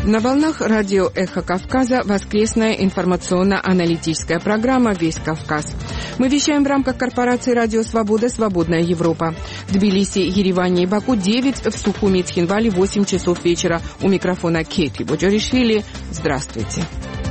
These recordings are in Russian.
На волнах радио «Эхо Кавказа» воскресная информационно-аналитическая программа «Весь Кавказ». Мы вещаем в рамках корпорации «Радио Свобода. Свободная Европа». В Тбилиси, Ереване и Баку 9, в Сухуми и Цхинвале 8 часов вечера. У микрофона Кейти Боджоришвили. Здравствуйте.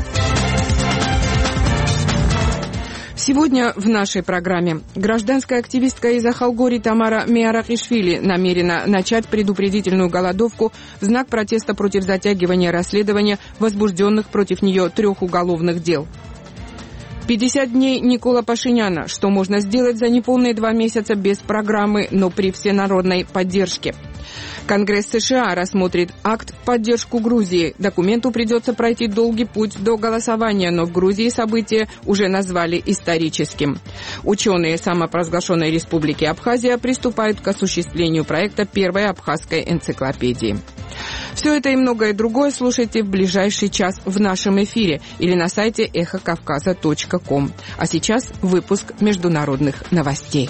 Сегодня в нашей программе гражданская активистка из Ахалгори Тамара Миарахишвили намерена начать предупредительную голодовку в знак протеста против затягивания расследования возбужденных против нее 3 уголовных дел. 50 дней Никола Пашиняна. Что можно сделать за неполные 2 месяца без программы, но при всенародной поддержке? Конгресс США рассмотрит акт в поддержку Грузии. Документу придется пройти долгий путь до голосования, но в Грузии событие уже назвали историческим. Ученые самопровозглашенной республики Абхазия приступают к осуществлению проекта первой абхазской энциклопедии. Все это и многое другое слушайте в ближайший час в нашем эфире или на сайте эхокавказа.ком. А сейчас выпуск международных новостей.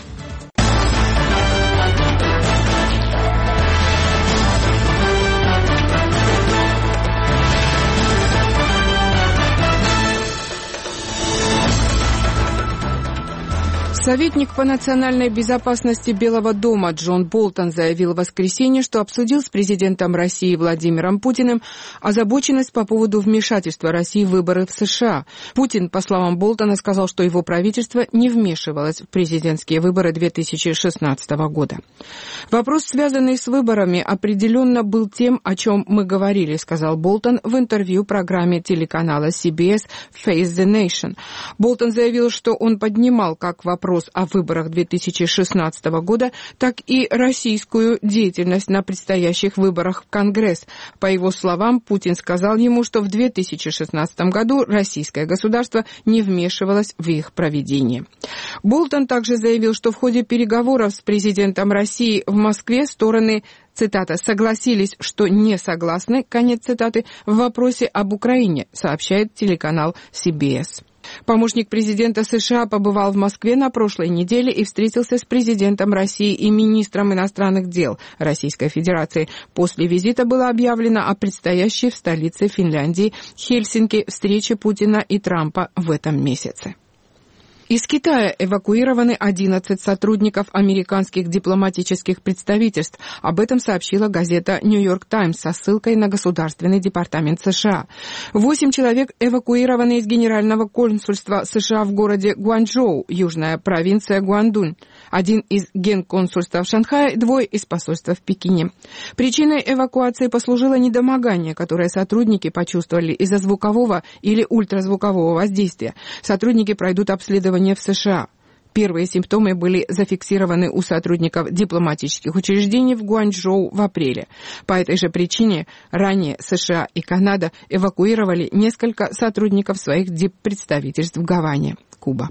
Советник по национальной безопасности Белого дома Джон Болтон заявил в воскресенье, что обсудил с президентом России Владимиром Путиным озабоченность по поводу вмешательства России в выборы в США. Путин, по словам Болтона, сказал, что его правительство не вмешивалось в президентские выборы 2016 года. Вопрос, связанный с выборами, определенно был тем, о чем мы говорили, сказал Болтон в интервью программе телеканала CBS Face the Nation. Болтон заявил, что он поднимал как вопрос о выборах 2016 года, так и российскую деятельность на предстоящих выборах в Конгресс. По его словам, Путин сказал ему, что в 2016 году российское государство не вмешивалось в их проведение. Болтон также заявил, что в ходе переговоров с президентом России в Москве стороны, цитата, «согласились, что не согласны», конец цитаты, в вопросе об Украине, сообщает телеканал CBS. Помощник президента США побывал в Москве на прошлой неделе и встретился с президентом России и министром иностранных дел Российской Федерации. После визита было объявлено о предстоящей в столице Финляндии Хельсинки встрече Путина и Трампа в этом месяце. Из Китая эвакуированы 11 сотрудников американских дипломатических представительств. Об этом сообщила газета «Нью-Йорк Таймс» со ссылкой на Государственный департамент США. 8 человек эвакуированы из Генерального консульства США в городе Гуанчжоу, южная провинция Гуандун. 1 из генконсульства в Шанхае, 2 из посольства в Пекине. Причиной эвакуации послужило недомогание, которое сотрудники почувствовали из-за звукового или ультразвукового воздействия. Сотрудники пройдут обследование в США. Первые симптомы были зафиксированы у сотрудников дипломатических учреждений в Гуанчжоу в апреле. По этой же причине ранее США и Канада эвакуировали несколько сотрудников своих диппредставительств в Гаване, Куба.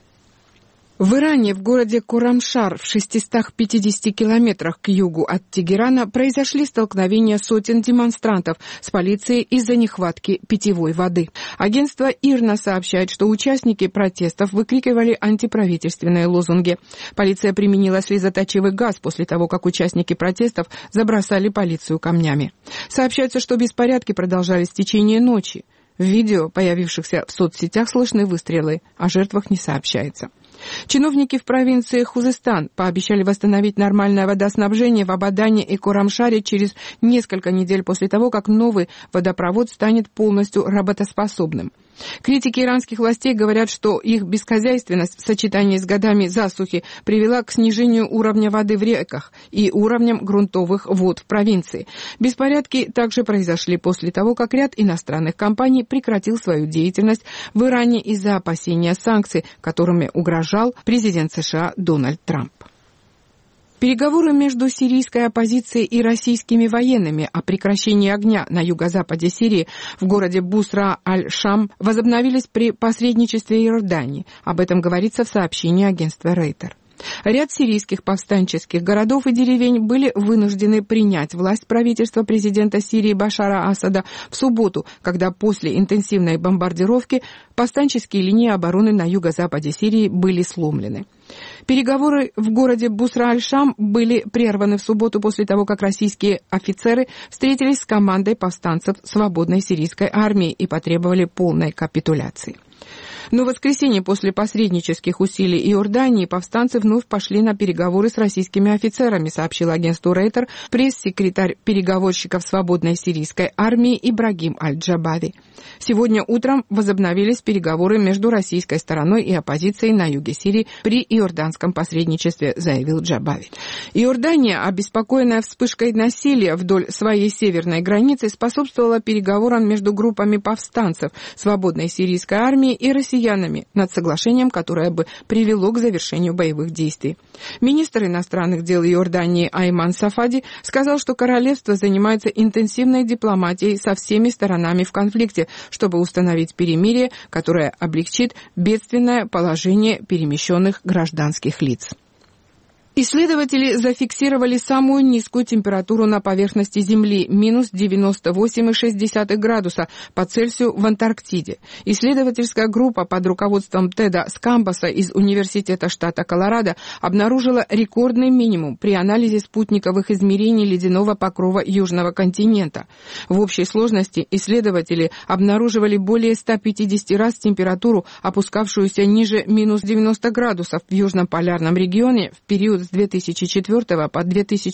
В Иране, в городе Курамшар, в 650 километрах к югу от Тегерана, произошли столкновения сотен демонстрантов с полицией из-за нехватки питьевой воды. Агентство ИРНА сообщает, что участники протестов выкрикивали антиправительственные лозунги. Полиция применила слезоточивый газ после того, как участники протестов забросали полицию камнями. Сообщается, что беспорядки продолжались в течение ночи. В видео, появившихся в соцсетях, слышны выстрелы, о жертвах не сообщается. Чиновники в провинции Хузестан пообещали восстановить нормальное водоснабжение в Абадане и Курамшаре через несколько недель после того, как новый водопровод станет полностью работоспособным. Критики иранских властей говорят, что их бесхозяйственность в сочетании с годами засухи привела к снижению уровня воды в реках и уровням грунтовых вод в провинции. Беспорядки также произошли после того, как ряд иностранных компаний прекратил свою деятельность в Иране из-за опасения санкций, которыми угрожал президент США Дональд Трамп. Переговоры между сирийской оппозицией и российскими военными о прекращении огня на юго-западе Сирии в городе Бусра-аль-Шам возобновились при посредничестве Иордании. Об этом говорится в сообщении агентства Рейтер. Ряд сирийских повстанческих городов и деревень были вынуждены принять власть правительства президента Сирии Башара Асада в субботу, когда после интенсивной бомбардировки повстанческие линии обороны на юго-западе Сирии были сломлены. Переговоры в городе Бусра-аль-Шам были прерваны в субботу после того, как российские офицеры встретились с командой повстанцев свободной сирийской армии и потребовали полной капитуляции. Но в воскресенье после посреднических усилий Иордании повстанцы вновь пошли на переговоры с российскими офицерами, сообщил агентству Рейтер пресс-секретарь переговорщиков свободной сирийской армии Ибрагим Аль-Джабави. Сегодня утром возобновились переговоры между российской стороной и оппозицией на юге Сирии при иорданском посредничестве, заявил Джабави. Иордания, обеспокоенная вспышкой насилия вдоль своей северной границы, способствовала переговорам между группами повстанцев свободной сирийской армии и россиянами над соглашением, которое бы привело к завершению боевых действий. Министр иностранных дел Иордании Айман Сафади сказал, что королевство занимается интенсивной дипломатией со всеми сторонами в конфликте, чтобы установить перемирие, которое облегчит бедственное положение перемещенных гражданских лиц. Исследователи зафиксировали самую низкую температуру на поверхности Земли – минус 98,6 градуса по Цельсию в Антарктиде. Исследовательская группа под руководством Теда Скамбаса из Университета штата Колорадо обнаружила рекордный минимум при анализе спутниковых измерений ледяного покрова Южного континента. В общей сложности исследователи обнаруживали более 150 раз температуру, опускавшуюся ниже минус 90 градусов в Южном полярном регионе в период с 2004 по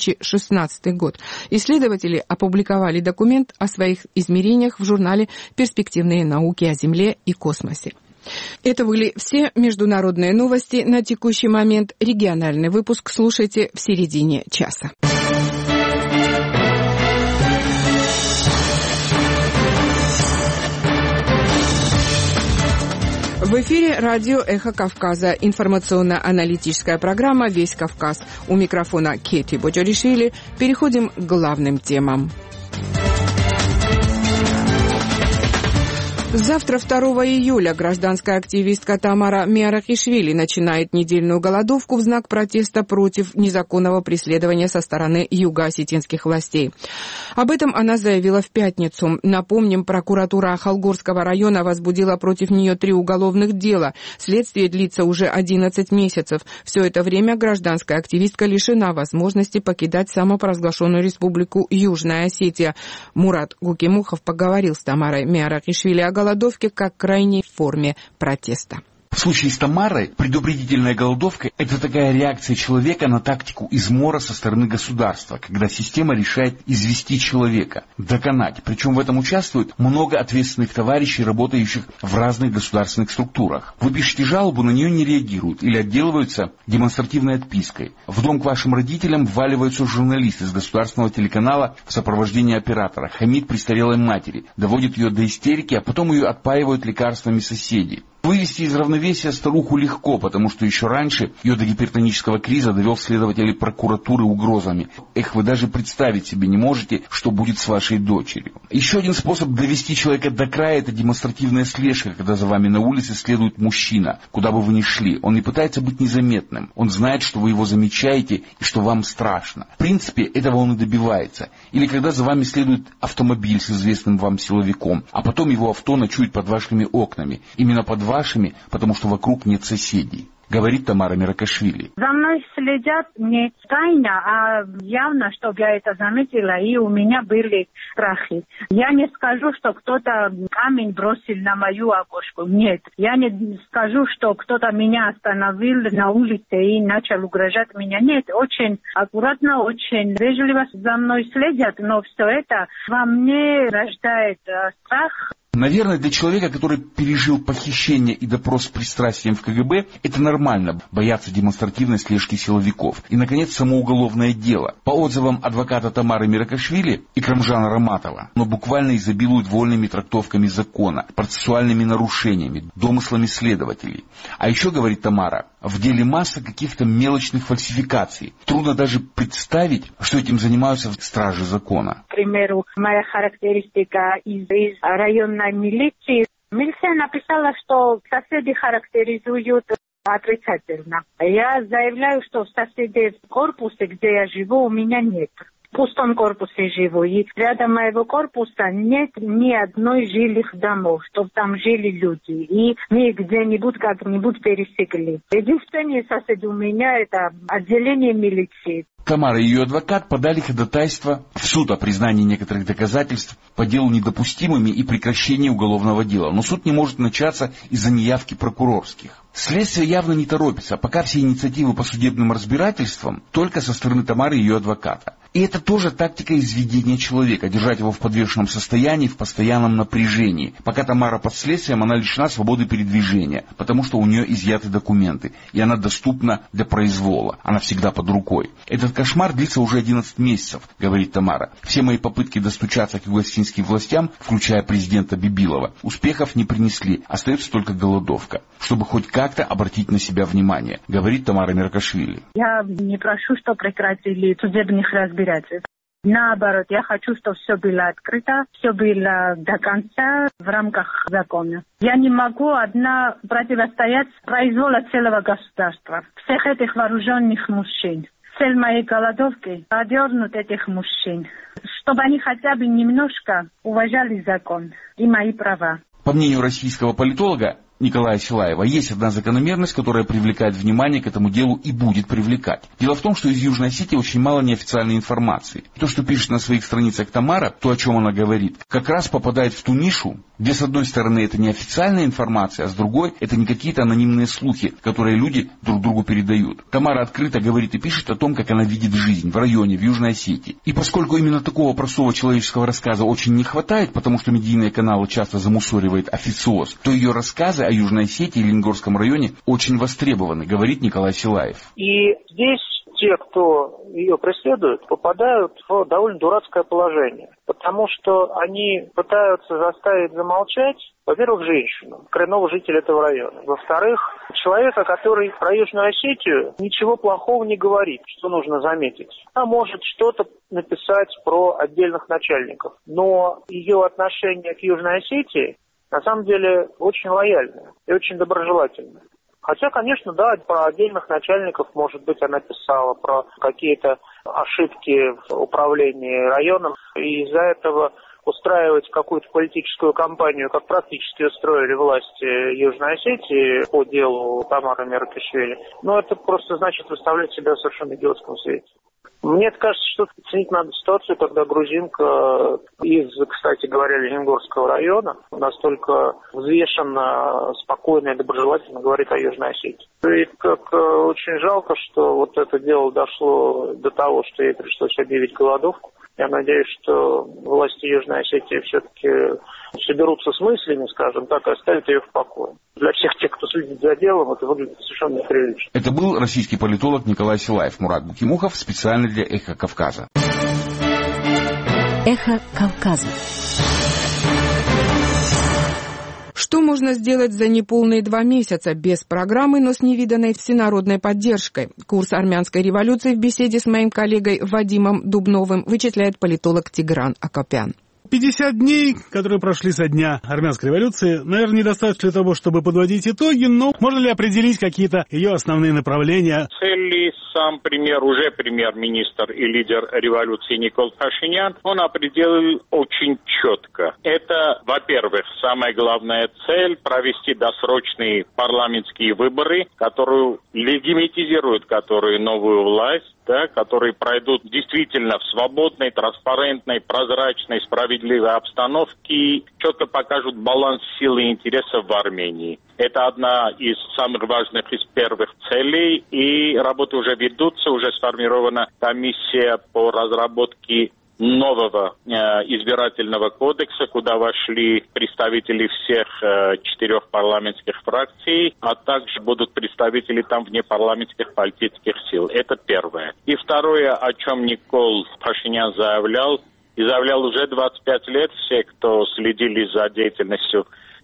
2016 год. Исследователи опубликовали документ о своих измерениях в журнале «Перспективные науки о Земле и космосе». Это были все международные новости на текущий момент. Региональный выпуск слушайте в середине часа. В эфире радио «Эхо Кавказа», информационно-аналитическая программа «Весь Кавказ». У микрофона Кети Боджоришвили. Переходим к главным темам. Завтра, 2 июля, гражданская активистка Тамара Миарахишвили начинает недельную голодовку в знак протеста против незаконного преследования со стороны юго-осетинских властей. Об этом она заявила в пятницу. Напомним, прокуратура Ахалгорского района возбудила против нее 3 уголовных дела. Следствие длится уже 11 месяцев. Все это время гражданская активистка лишена возможности покидать самопровозглашенную республику Южная Осетия. Мурат Гукимухов поговорил с Тамарой Миарахишвили о голодовке как крайней форме протеста. В случае с Тамарой предупредительная голодовка – это такая реакция человека на тактику измора со стороны государства, когда система решает извести человека, доконать. Причем в этом участвует много ответственных товарищей, работающих в разных государственных структурах. Вы пишете жалобу, на нее не реагируют или отделываются демонстративной отпиской. В дом к вашим родителям вваливаются журналисты с государственного телеканала в сопровождении оператора, хамит престарелой матери, доводит ее до истерики, а потом ее отпаивают лекарствами соседи. Вывести из равновесия старуху легко, потому что еще раньше ее до гипертонического криза довел следователь прокуратуры угрозами. Вы даже представить себе не можете, что будет с вашей дочерью. Еще один способ довести человека до края – это демонстративная слежка, когда за вами на улице следует мужчина, куда бы вы ни шли. Он не пытается быть незаметным. Он знает, что вы его замечаете и что вам страшно. В принципе, этого он и добивается. Или когда за вами следует автомобиль с известным вам силовиком, а потом его авто ночует под вашими окнами. Именно под вашими, потому что вокруг нет соседей. Говорит Тамара Миарахишвили. За мной следят не тайно, а явно, чтобы я это заметила, и у меня были страхи. Я не скажу, что кто-то камень бросил на мою окошко. Нет. Я не скажу, что кто-то меня остановил на улице и начал угрожать меня. Нет. Очень аккуратно, очень вежливо за мной следят, но все это во мне рождает страх. Наверное, для человека, который пережил похищение и допрос с пристрастием в КГБ, это нормально, бояться демонстративной слежки силовиков. И, наконец, само уголовное дело. По отзывам адвоката Тамары Миарахишвили и Крамжана Раматова, оно буквально изобилует вольными трактовками закона, процессуальными нарушениями, домыслами следователей. А еще, говорит Тамара, в деле масса каких-то мелочных фальсификаций. Трудно даже представить, что этим занимаются стражи закона. К примеру, моя характеристика из районной милиции. Милиция написала, что соседи характеризуют отрицательно. Я заявляю, что в соседнем корпусе, где я живу, у меня нет. В пустом корпусе живу, и рядом моего корпуса нет ни одной жилых домов, чтобы там жили люди, и мы где-нибудь как-нибудь пересекли. Единственное соседи у меня это отделение милиции. Тамара и ее адвокат подали ходатайство в суд о признании некоторых доказательств по делу недопустимыми и прекращении уголовного дела. Но суд не может начаться из-за неявки прокурорских. Следствие явно не торопится, а пока все инициативы по судебным разбирательствам только со стороны Тамары и ее адвоката. И это тоже тактика изведения человека, держать его в подвешенном состоянии, в постоянном напряжении. Пока Тамара под следствием, она лишена свободы передвижения, потому что у нее изъяты документы, и она доступна для произвола, она всегда под рукой. Этот кошмар длится уже 11 месяцев, говорит Тамара. Все мои попытки достучаться к югославянским властям, включая президента Бибилова, успехов не принесли, остается только голодовка, чтобы хоть как-то обратить на себя внимание, говорит Тамара Меркашвили. Я не прошу, что прекратили судебных разбирательств. Наоборот, я хочу, чтобы все было открыто, все было до конца в рамках закона. Я не могу одна противостоять произволу целого государства, всех этих вооруженных мужчин. Цель моей голодовки – одернуть этих мужчин, чтобы они хотя бы немножко уважали закон и мои права. По мнению российского политолога Николая Силаева, есть одна закономерность, которая привлекает внимание к этому делу и будет привлекать. Дело в том, что из Южной Осетии очень мало неофициальной информации. То, что пишет на своих страницах Тамара, то, о чем она говорит, как раз попадает в ту нишу, где с одной стороны это неофициальная информация, а с другой это не какие-то анонимные слухи, которые люди друг другу передают. Тамара открыто говорит и пишет о том, как она видит жизнь в районе, в Южной Осетии. И поскольку именно такого простого человеческого рассказа очень не хватает, потому что медийные каналы часто замусоривают официоз, то ее рассказы о Южной Осетии и Ленгорском районе очень востребованы, говорит Николай Силаев. И здесь те, кто ее преследует, попадают в довольно дурацкое положение, потому что они пытаются заставить замолчать, во-первых, женщину, коренного жителя этого района. Во-вторых, человека, который про Южную Осетию ничего плохого не говорит, что нужно заметить. Она может что-то написать про отдельных начальников, но ее отношение к Южной Осетии на самом деле очень лояльная и очень доброжелательная. Хотя, конечно, да, про отдельных начальников, может быть, она писала про какие-то ошибки в управлении районом, и из-за этого устраивать какую-то политическую кампанию, как практически устроили власти Южной Осетии по делу Тамары Меркашвили, но это просто значит выставлять себя в совершенно идиотском свете. Мне кажется, что ценить надо ситуацию, когда грузинка из, кстати говоря, Ленгорского района настолько взвешенно, спокойно и доброжелательно говорит о Южной Осетии. И как очень жалко, что вот это дело дошло до того, что ей пришлось объявить голодовку. Я надеюсь, что власти Южной Осетии все-таки соберутся с мыслями, скажем так, и оставят ее в покое. Для всех тех, кто следит за делом, это выглядит совершенно неприлично. Это был российский политолог Николай Силаев. Мурат Букимухов специально для «Эхо Кавказа». «Эхо Кавказа». Что можно сделать за неполные 2 месяца без программы, но с невиданной всенародной поддержкой? Курс армянской революции в беседе с моим коллегой Вадимом Дубновым вычисляет политолог Тигран Акопян. 50 дней, которые прошли со дня армянской революции, наверное, недостаточно для того, чтобы подводить итоги, но можно ли определить какие-то ее основные направления? Цели сам премьер-министр и лидер революции Никол Пашинян, он определил очень четко. Это, во-первых, самая главная цель – провести досрочные парламентские выборы, которые легитимизируют новую власть, да, которые пройдут действительно в свободной, транспарентной, прозрачной, справедливой обстановке и четко покажут баланс сил и интересов в Армении. Это одна из самых важных, из первых целей, и работы уже ведутся, уже сформирована комиссия по разработке нового избирательного кодекса, куда вошли представители всех 4 парламентских фракций, а также будут представители там внепарламентских политических сил. Это первое. И второе, о чем Никол Пашинян заявлял уже 25 лет, все, кто следили за деятельностью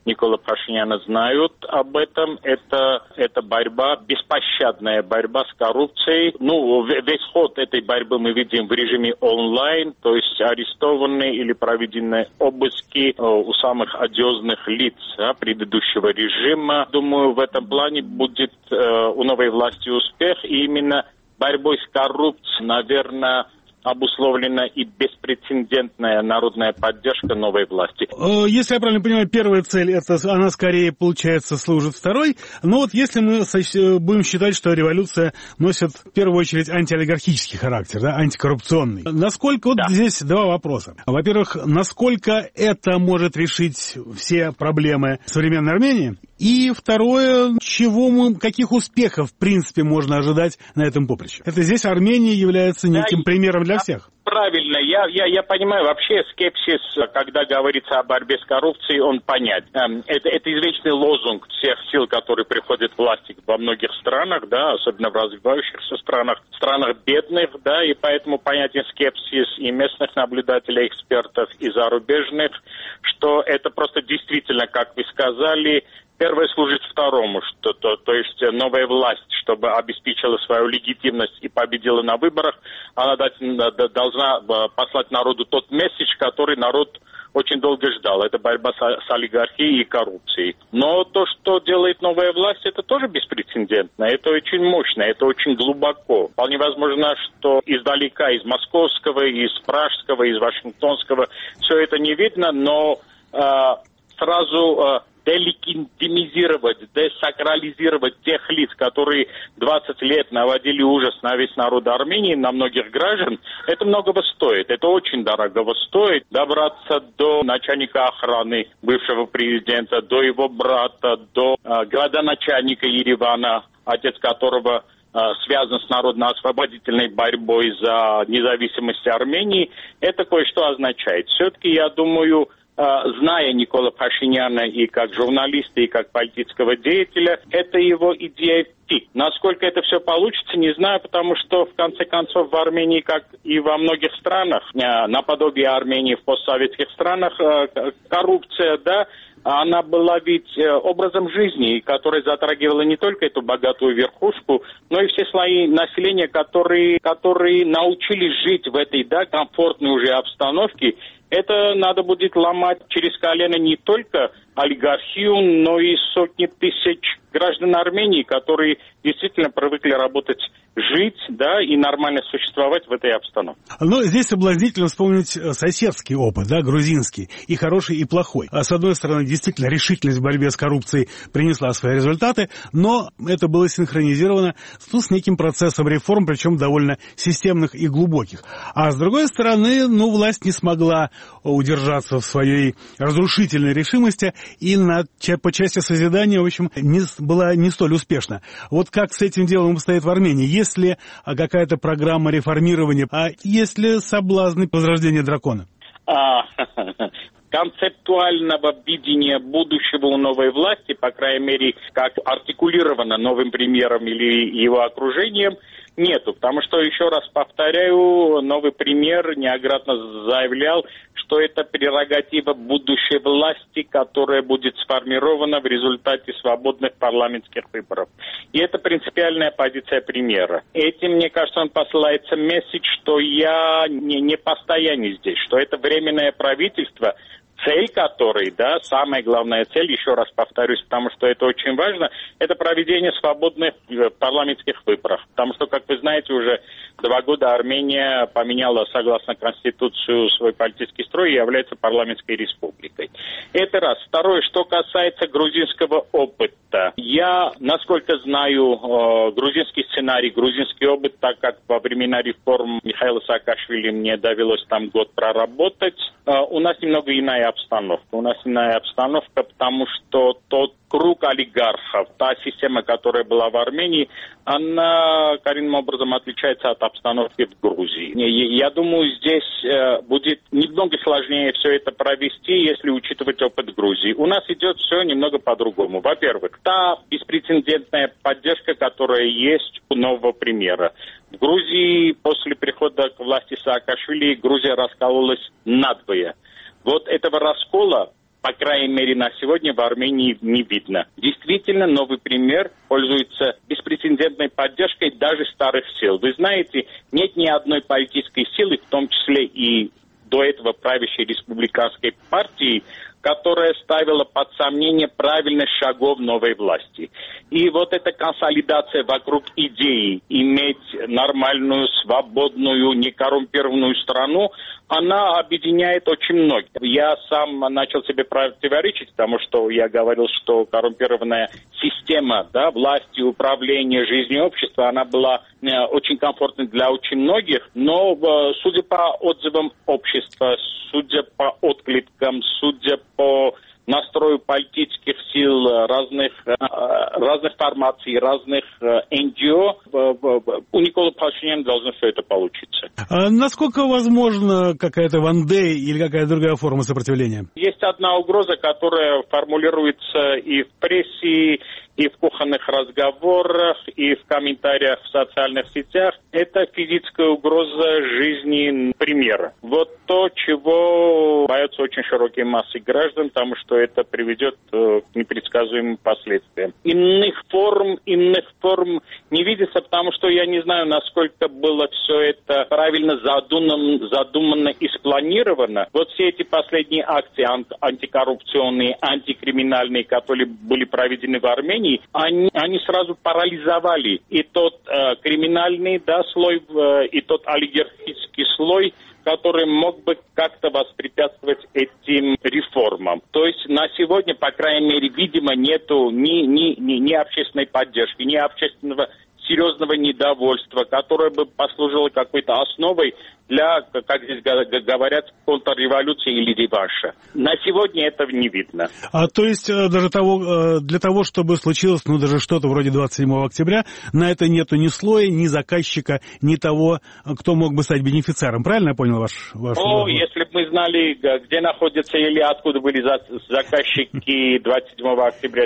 Никола Пашиняна знают об этом. Это борьба, беспощадная борьба с коррупцией. Весь ход этой борьбы мы видим в режиме онлайн, то есть арестованные или проведены обыски у самых одиозных лиц предыдущего режима. Думаю, в этом плане будет у новой власти успех, и именно борьбой с коррупцией, наверное, обусловлена и беспрецедентная народная поддержка новой власти. Если я правильно понимаю, первая цель, она скорее, получается, служит второй. Но вот если мы будем считать, что революция носит в первую очередь антиолигархический характер, да, антикоррупционный. Насколько, здесь два вопроса. Во-первых, насколько это может решить все проблемы современной Армении? И второе, каких успехов, в принципе, можно ожидать на этом поприще? Это здесь Армения является неким примером для всех. Правильно, я понимаю, вообще скепсис, когда говорится о борьбе с коррупцией, он понятен. Это извечный лозунг всех сил, которые приходят к власти во многих странах, да, особенно в развивающихся странах бедных, да, и поэтому понятен скепсис и местных наблюдателей, экспертов, и зарубежных, что это просто действительно, как вы сказали, первое служит второму, то есть новая власть, чтобы обеспечила свою легитимность и победила на выборах, она должна послать народу тот месседж, который народ очень долго ждал. Это борьба с олигархией и коррупцией. Но то, что делает новая власть, это тоже беспрецедентно. Это очень мощно, это очень глубоко. Вполне возможно, что издалека, из московского, из пражского, из вашингтонского, все это не видно, но сразу делегитимизировать, десакрализировать тех лиц, которые 20 лет наводили ужас на весь народ Армении, на многих граждан, это многого стоит. Это очень дорогого стоит. Добраться до начальника охраны бывшего президента, до его брата, до градоначальника Еревана, отец которого связан с народно-освободительной борьбой за независимость Армении, это кое-что означает. Все-таки, я думаю, зная Никола Пашиняна и как журналиста, и как политического деятеля, это его идея идти. Насколько это все получится, не знаю, потому что, в конце концов, в Армении, как и во многих странах, наподобие Армении в постсоветских странах, коррупция, да, она была ведь образом жизни, которая затрагивала не только эту богатую верхушку, но и все слои населения, которые научились жить в этой, да, комфортной уже обстановке. Это надо будет ломать через колено не только олигархию, но и сотни тысяч граждан Армении, которые действительно привыкли работать, жить, да, и нормально существовать в этой обстановке. Но здесь соблазнительно вспомнить соседский опыт, да, грузинский, и хороший, и плохой. С одной стороны, действительно, решительность в борьбе с коррупцией принесла свои результаты, но это было синхронизировано с неким процессом реформ, причем довольно системных и глубоких. А с другой стороны, власть не смогла удержаться в своей разрушительной решимости, и по части созидания, в общем, была не столь успешна. Вот как с этим делом обстоит в Армении? Есть ли какая-то программа реформирования, а есть ли соблазны возрождения дракона? Концептуального видения будущего у новой власти, по крайней мере, как артикулировано новым премьером или его окружением, нету. Потому что, еще раз повторяю, новый премьер неоднократно заявлял, что это прерогатива будущей власти, которая будет сформирована в результате свободных парламентских выборов. И это принципиальная позиция премьера. Этим, мне кажется, он посылается месседж, что я не постоянный здесь, что это временное правительство, цель которой, да, самая главная цель, еще раз повторюсь, потому что это очень важно, это проведение свободных парламентских выборов. Потому что, как вы знаете, уже 2 года Армения поменяла, согласно Конституции, свой политический строй и является парламентской республикой. Это раз. Второе, что касается грузинского опыта. Я, насколько знаю, грузинский сценарий, грузинский опыт, так как во времена реформ Михаила Саакашвили мне довелось там год проработать, у нас немного иная обстановка. У нас иная обстановка, потому что тот круг олигархов, та система, которая была в Армении, она коренным образом отличается от обстановки в Грузии. Я думаю, здесь будет немного сложнее все это провести, если учитывать опыт Грузии. У нас идет все немного по-другому. Во-первых, та беспрецедентная поддержка, которая есть у нового премьера. В Грузии после прихода к власти Саакашвили Грузия раскололась надвое. Вот этого раскола по крайней мере, на сегодня в Армении не видно. Действительно, новый премьер пользуется беспрецедентной поддержкой даже старых сил. Вы знаете, нет ни одной политической силы, в том числе и до этого правящей республиканской партии, которая ставила под сомнение правильность шагов новой власти. И вот эта консолидация вокруг идеи иметь нормальную, свободную, некоррумпированную страну, она объединяет очень многих. Я сам начал себе противоречить, потому что я говорил, что коррумпированная система, да, власти, управления, жизни общества, она была очень комфортной для очень многих, но судя по отзывам общества, судя по откликам, судя по настрою политических сил разных формаций, разных НГО, у Николы Пашиняна должно все это получиться. А насколько возможно какая-то ван-дэй или какая-то другая форма сопротивления? Есть одна угроза, которая формулируется и в прессе, и в кухонных разговорах, и в комментариях в социальных сетях. Это физическая угроза жизни премьера. Вот то, чего боятся очень широкие массы граждан, потому что это приведет к непредсказуемым последствиям. Иных форм не видится, потому что я не знаю, насколько было все это правильно задумано и спланировано. Вот все эти последние акции антикоррупционные, антикриминальные, которые были проведены в Армении, они сразу парализовали и тот криминальный слой, и тот олигархический слой, который мог бы как-то воспрепятствовать этим реформам. То есть на сегодня, по крайней мере, видимо, нету ни общественной поддержки, ни общественного серьезного недовольства, которое бы послужило какой-то основой для, как здесь говорят, контрреволюции или реванша. На сегодня этого не видно. То есть даже для того, чтобы случилось, даже что-то вроде 27 октября, на это нету ни слоя, ни заказчика, ни того, кто мог бы стать бенефициаром. Правильно я понял ваш вопрос? Если бы мы знали, где находятся или откуда были заказчики 27 октября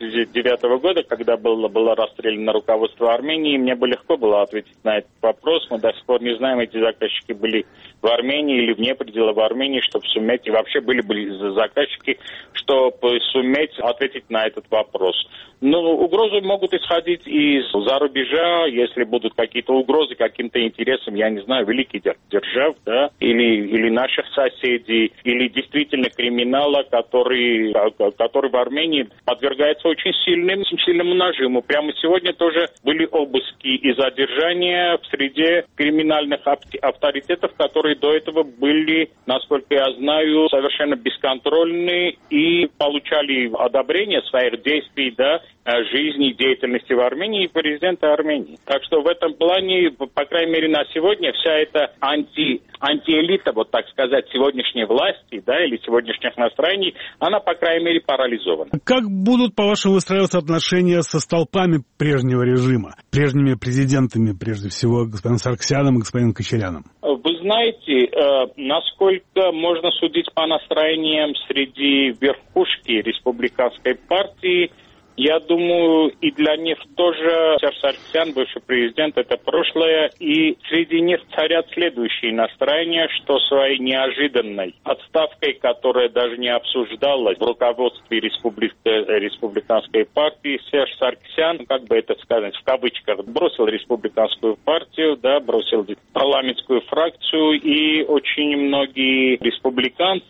1999 года, когда было расстреляно руководство Армении, мне бы легко было ответить на этот вопрос. Мы до сих пор не знаем, эти заказчики были в Армении или вне пределов Армении, чтобы суметь, и вообще были заказчики, чтобы суметь ответить на этот вопрос. Но угрозы могут исходить из-за рубежа, если будут какие-то угрозы каким-то интересам, я не знаю, великих держав, да, или наших соседей, или действительно криминала, который в Армении подвергается очень сильному нажиму. Прямо сегодня тоже были обыски и задержания в среде криминальных авторитетов, которые до этого были, насколько я знаю, совершенно бесконтрольны и получали одобрение своих действий, да, жизни и деятельности в Армении и президента Армении. Так что в этом плане, по крайней мере, на сегодня вся эта антиэлита, вот так сказать, сегодняшней власти, да, или сегодняшних настроений, она, по крайней мере, парализована. Как будут, по-вашему, выстраиваться отношения со столпами прежнего режима, прежними президентами, прежде всего, господином Сарксяном и господином Кочаряном? Вы знаете, насколько можно судить по настроениям среди верхушки республиканской партии, я думаю, и для них тоже Серж Сарксян, бывший президент, это прошлое, и среди них царят следующие настроения, что своей неожиданной отставкой, которая даже не обсуждалась в руководстве республиканской партии, Серж Сарксян, как бы это сказать, в кавычках, бросил республиканскую партию, да, бросил парламентскую фракцию, и очень многие республиканцы,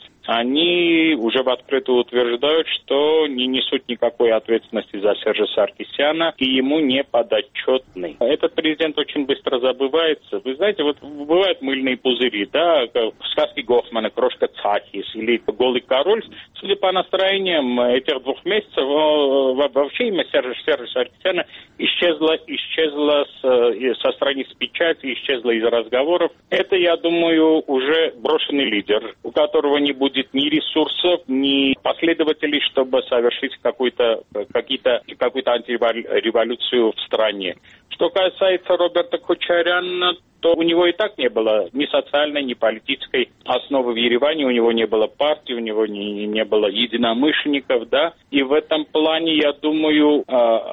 они уже в открытую утверждают, что не несут никакой ответственности за Сержа Саркисяна и ему не подотчетны. Этот президент очень быстро забывается. Вы знаете, вот бывают мыльные пузыри, да, в сказке Гофмана «Крошка Цахис» или «Голый король». Судя по настроениям этих 2 месяцев, вообще имя Сержа Саркисяна исчезло со страниц печати, исчезло из разговоров. Это, я думаю, уже брошенный лидер, у которого не будет ни ресурсов, ни последователей, чтобы совершить какую-то антиреволюцию в стране. Что касается Роберта Кочаряна, что у него и так не было ни социальной, ни политической основы в Ереване, у него не было партии, у него не было единомышленников, да, и в этом плане, я думаю,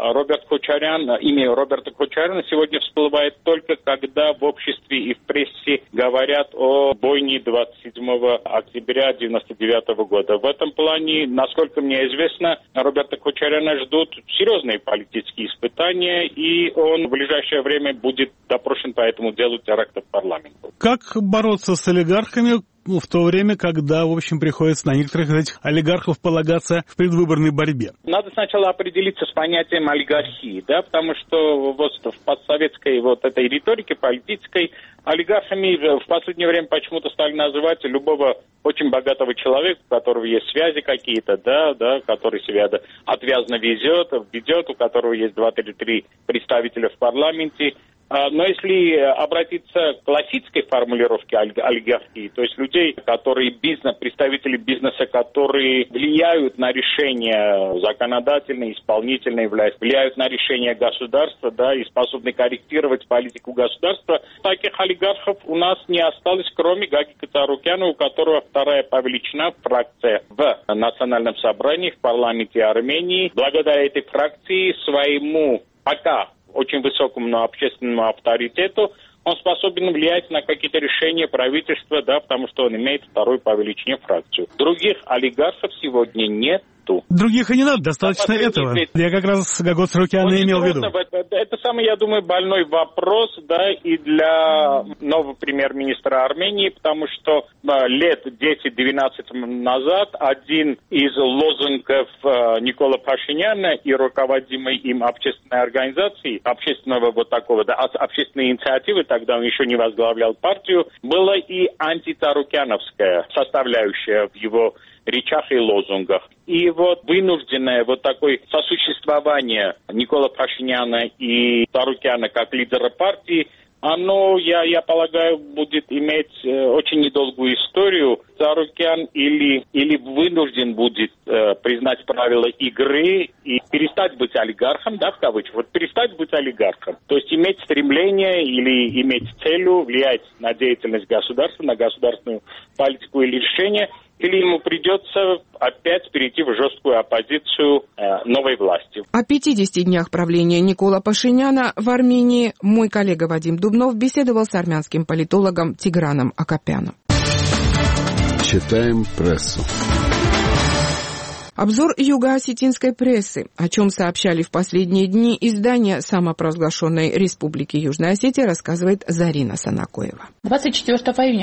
имя Роберта Кочаряна сегодня всплывает только когда в обществе и в прессе говорят о бойне 27 октября 1999 года. В этом плане, насколько мне известно, Роберта Кочаряна ждут серьезные политические испытания, и он в ближайшее время будет допрошен по этому делу теракта в парламенту. Как бороться с олигархами в то время, когда, в общем, приходится на некоторых из этих олигархов полагаться в предвыборной борьбе? Надо сначала определиться с понятием олигархии, да, потому что вот в постсоветской вот этой риторике политической олигархами в последнее время почему-то стали называть любого очень богатого человека, у которого есть связи какие-то, да, который себя отвязно ведет, у которого есть 2-3 представителя в парламенте. Но если обратиться к классической формулировке олигархии, то есть людей, представители бизнеса, которые влияют на решения законодательные, исполнительные, влияют на решения государства, да, и способны корректировать политику государства, таких олигархов у нас не осталось, кроме Гаги Кацарукяна, у которого вторая по величине фракция в Национальном собрании, в парламенте Армении. Благодаря этой фракции своему пока очень высокому, но общественному авторитету, он способен влиять на какие-то решения правительства, да, потому что он имеет вторую по величине фракцию. Других олигархов сегодня нет. Других и не надо, достаточно этого. Я как раз Гагот Сарукяна имел в виду. Это самый, я думаю, больной вопрос, да, и для нового премьер-министра Армении, потому что лет 10-12 назад один из лозунгов Никола Пашиняна и руководимой им общественной организации, общественного вот такого, да, общественной инициативы, тогда он еще не возглавлял партию, была и антитарукяновская составляющая в его речах и лозунгах. И вот вынужденное вот такое сосуществование Никола Пашиняна и Тарукяна как лидера партии, оно, я полагаю, будет иметь очень недолгую историю. Тарукян или вынужден будет признать правила игры и перестать быть олигархом, да, в кавычках, вот перестать быть олигархом. То есть иметь стремление или иметь целью влиять на деятельность государства, на государственную политику или решение, или ему придется опять перейти в жесткую оппозицию новой власти. О 50 днях правления Никола Пашиняна в Армении мой коллега Вадим Дубнов беседовал с армянским политологом Тиграном Акопяном. Читаем прессу. Обзор юго-осетинской прессы, о чем сообщали в последние дни издания самопровозглашенной Республики Южная Осетия, рассказывает Зарина Санакоева. 24 июня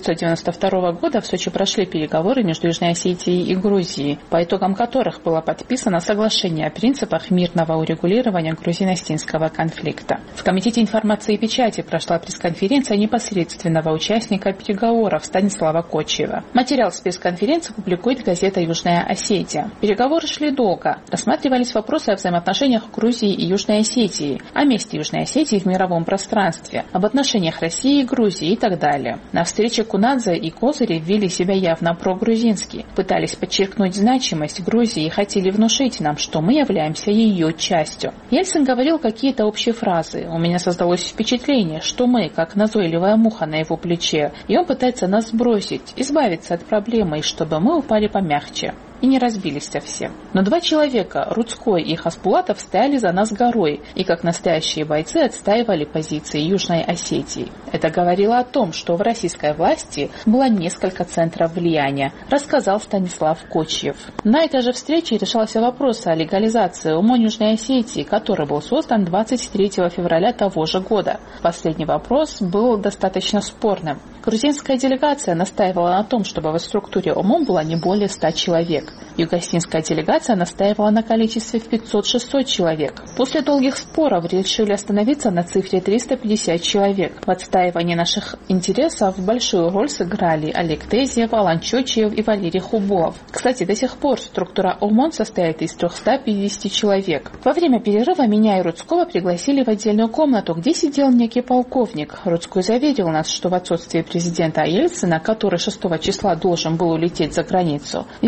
1992 года в Сочи прошли переговоры между Южной Осетией и Грузией, по итогам которых было подписано соглашение о принципах мирного урегулирования грузино-осетинского конфликта. В Комитете информации и печати прошла пресс-конференция непосредственного участника переговоров Станислава Кочиева. Материал с пресс-конференции публикует газета «Южная Осетия». Переговоры шли долго. Рассматривались вопросы о взаимоотношениях Грузии и Южной Осетии, о месте Южной Осетии в мировом пространстве, об отношениях России и Грузии и так далее. На встрече Кунадзе и Козырев вели себя явно прогрузински, пытались подчеркнуть значимость Грузии и хотели внушить нам, что мы являемся ее частью. Ельцин говорил какие-то общие фразы. У меня создалось впечатление, что мы, как назойливая муха на его плече, и он пытается нас сбросить, избавиться от проблемы, и чтобы мы упали помягче и не разбились совсем. Но два человека, Рудской и Хасбулатов, стояли за нас горой и, как настоящие бойцы, отстаивали позиции Южной Осетии. Это говорило о том, что в российской власти было несколько центров влияния, рассказал Станислав Кочиев. На этой же встрече решался вопрос о легализации ОМОН Южной Осетии, который был создан 23 февраля того же года. Последний вопрос был достаточно спорным. Грузинская делегация настаивала на том, чтобы в структуре ОМОН было не более 100 человек. Юго-осетинская делегация настаивала на количестве в 500-600 человек. После долгих споров решили остановиться на цифре 350 человек. В отстаивании наших интересов большую роль сыграли Олег Тезев, Алан Чочиев и Валерий Хуболов. Кстати, до сих пор структура ОМОН состоит из 350 человек. Во время перерыва меня и Рудского пригласили в отдельную комнату, где сидел некий полковник. Рудской заверил нас, что в отсутствие президента Ельцина, который 6 числа должен был улететь за границу, ведет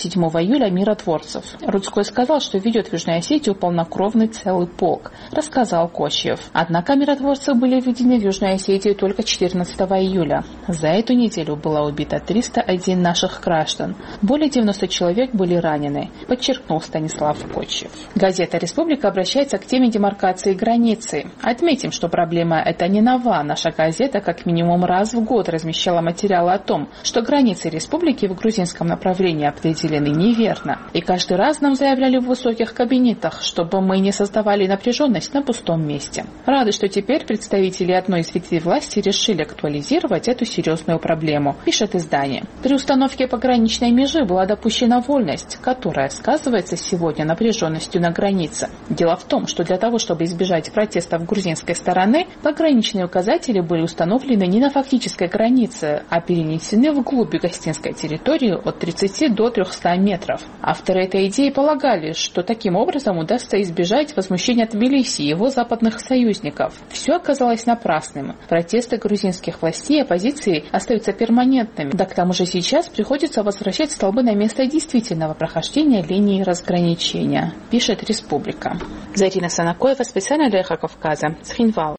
7 июля миротворцев. Рудской сказал, что ведет в Южной Осетию полнокровный целый полк, рассказал Кочьев. Однако миротворцы были введены в Южной Осетии только 14 июля. За эту неделю было убито 301 наших граждан. Более 90 человек были ранены, подчеркнул Станислав Кочьев. Газета «Республика» обращается к теме демаркации границы. Отметим, что проблема эта не нова. Наша газета как минимум раз в год размещала материалы о том, что границы республики в грузинском направлении определены неверно. И каждый раз нам заявляли в высоких кабинетах, чтобы мы не создавали напряженность на пустом месте. Рады, что теперь представители одной из ветвей власти решили актуализировать эту серьезную проблему, пишет издание. При установке пограничной межи была допущена вольность, которая сказывается сегодня напряженностью на границе. Дело в том, что для того, чтобы избежать протестов грузинской стороны, пограничные указатели были установлены не на фактической границе, а перенесены вглубь гостинской территории от 30 до 300 метров. Авторы этой идеи полагали, что таким образом удастся избежать возмущения Тбилиси и его западных союзников. Все оказалось напрасным. Протесты грузинских властей и оппозиции остаются перманентными. Да к тому же сейчас приходится возвращать столбы на место действительного прохождения линии разграничения, пишет «Республика». Зарина Санакоева, специально для «Эхо Кавказа», Цхинвал.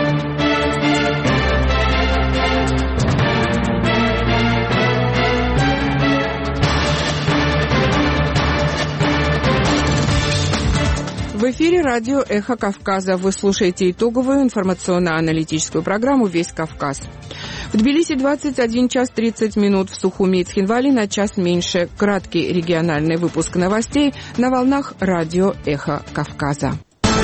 В эфире радио «Эхо Кавказа». Вы слушаете итоговую информационно-аналитическую программу «Весь Кавказ». В Тбилиси 21 час 30 минут, в Сухуми и Цхинвале на час меньше. Краткий региональный выпуск новостей на волнах радио «Эхо Кавказа».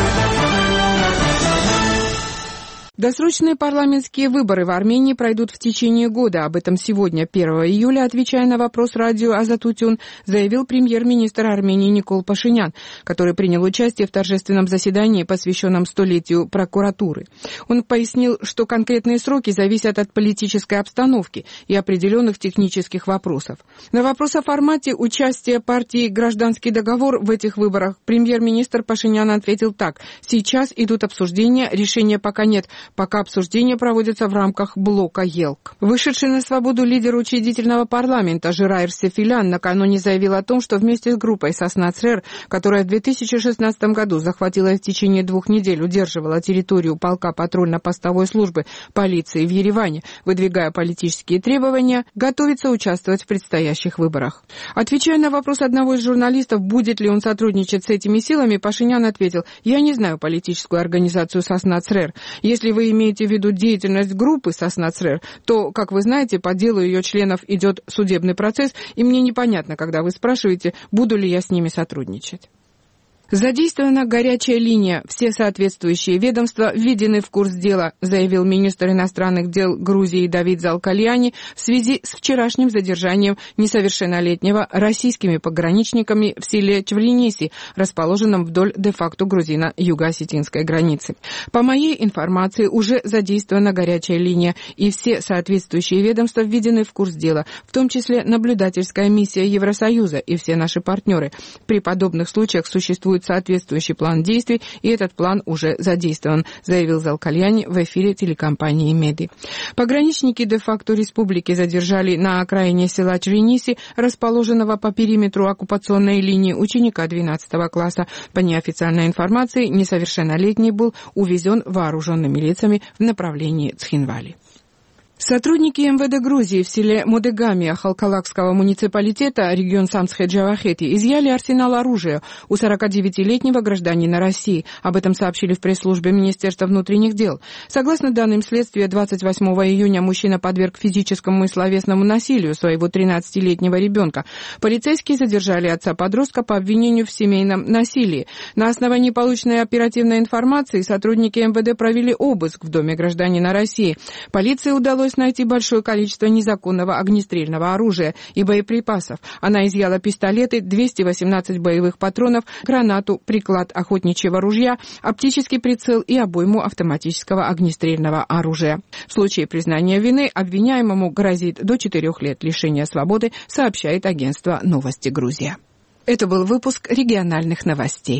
Досрочные парламентские выборы в Армении пройдут в течение года. Об этом сегодня, 1 июля, отвечая на вопрос радио «Азатутюн», заявил премьер-министр Армении Никол Пашинян, который принял участие в торжественном заседании, посвященном столетию прокуратуры. Он пояснил, что конкретные сроки зависят от политической обстановки и определенных технических вопросов. На вопрос о формате участия партии «Гражданский договор» в этих выборах премьер-министр Пашинян ответил так: «Сейчас идут обсуждения, решения пока нет, пока обсуждения проводятся в рамках блока ЕЛК». Вышедший на свободу лидер учредительного парламента Жираир Сефилян накануне заявил о том, что вместе с группой «Сосна-Црер», которая в 2016 году захватила и в течение 2 недель удерживала территорию полка патрульно-постовой службы полиции в Ереване, выдвигая политические требования, готовится участвовать в предстоящих выборах. Отвечая на вопрос одного из журналистов, будет ли он сотрудничать с этими силами, Пашинян ответил: «Я не знаю политическую организацию «Сосна-Црер». Если вы имеете в виду деятельность группы «Сосна-Црер», то, как вы знаете, по делу ее членов идет судебный процесс, и мне непонятно, когда вы спрашиваете, буду ли я с ними сотрудничать». Задействована горячая линия. Все соответствующие ведомства введены в курс дела, заявил министр иностранных дел Грузии Давид Залкальяни в связи с вчерашним задержанием несовершеннолетнего российскими пограничниками в селе Чвлиниси, расположенном вдоль де-факто грузино-юго-осетинской границы. По моей информации, уже задействована горячая линия, и все соответствующие ведомства введены в курс дела, в том числе наблюдательская миссия Евросоюза и все наши партнеры. При подобных случаях существует соответствующий план действий, и этот план уже задействован, заявил Залкальяни в эфире телекомпании «Меди». Пограничники де-факто республики задержали на окраине села Чвлиниси, расположенного по периметру оккупационной линии, ученика 12 класса. По неофициальной информации, несовершеннолетний был увезен вооруженными лицами в направлении Цхинвали. Сотрудники МВД Грузии в селе Модегами Халкалакского муниципалитета, регион Самсхе-Джавахети, изъяли арсенал оружия у 49-летнего гражданина России. Об этом сообщили в пресс-службе Министерства внутренних дел. Согласно данным следствия, 28 июня мужчина подверг физическому и словесному насилию своего 13-летнего ребенка. Полицейские задержали отца-подростка по обвинению в семейном насилии. На основании полученной оперативной информации сотрудники МВД провели обыск в доме гражданина России. Полиции удалось найти большое количество незаконного огнестрельного оружия и боеприпасов. Она изъяла пистолеты, 218 боевых патронов, гранату, приклад охотничьего ружья, оптический прицел и обойму автоматического огнестрельного оружия. В случае признания вины обвиняемому грозит до 4 лет лишения свободы, сообщает агентство «Новости Грузия». Это был выпуск региональных новостей.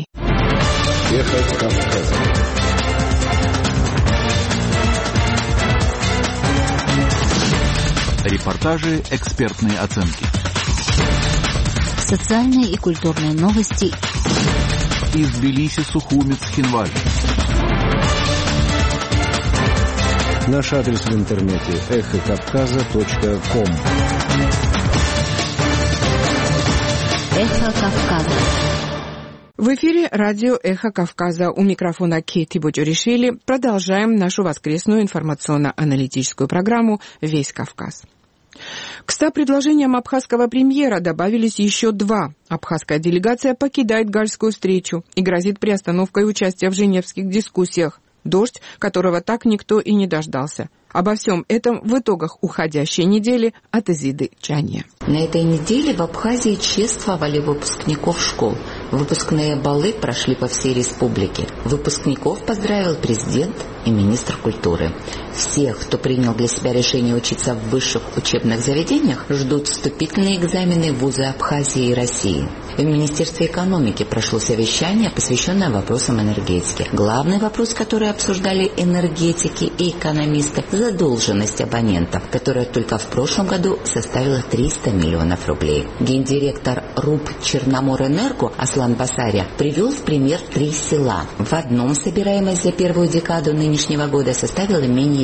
Ехать Кавказом. Репортажи, экспертные оценки. Социальные и культурные новости. Из Тбилиси, Сухумец, Хинваль. Наш адрес в интернете эхокавказа.ком. Эхо Кавказа. В эфире радио «Эхо Кавказа». У микрофона Кейти Боджоришвили. Продолжаем нашу воскресную информационно-аналитическую программу «Весь Кавказ». К 100 предложениям абхазского премьера добавились еще 2. Абхазская делегация покидает Гальскую встречу и грозит приостановкой участия в женевских дискуссиях. Дождь, которого так никто и не дождался. Обо всем этом в итогах уходящей недели от Изиды Чанья. На этой неделе в Абхазии чествовали выпускников школ. Выпускные балы прошли по всей республике. Выпускников поздравил президент и министр культуры. Всех, кто принял для себя решение учиться в высших учебных заведениях, ждут вступительные экзамены в вузы Абхазии и России. В Министерстве экономики прошло совещание, посвященное вопросам энергетики. Главный вопрос, который обсуждали энергетики и экономисты – задолженность абонентов, которая только в прошлом году составила 300 миллионов рублей. Гендиректор РУП «Черноморэнерго» Аслан Басария привел в пример 3 села. В одном собираемость за первую декаду нынешнего года составила менее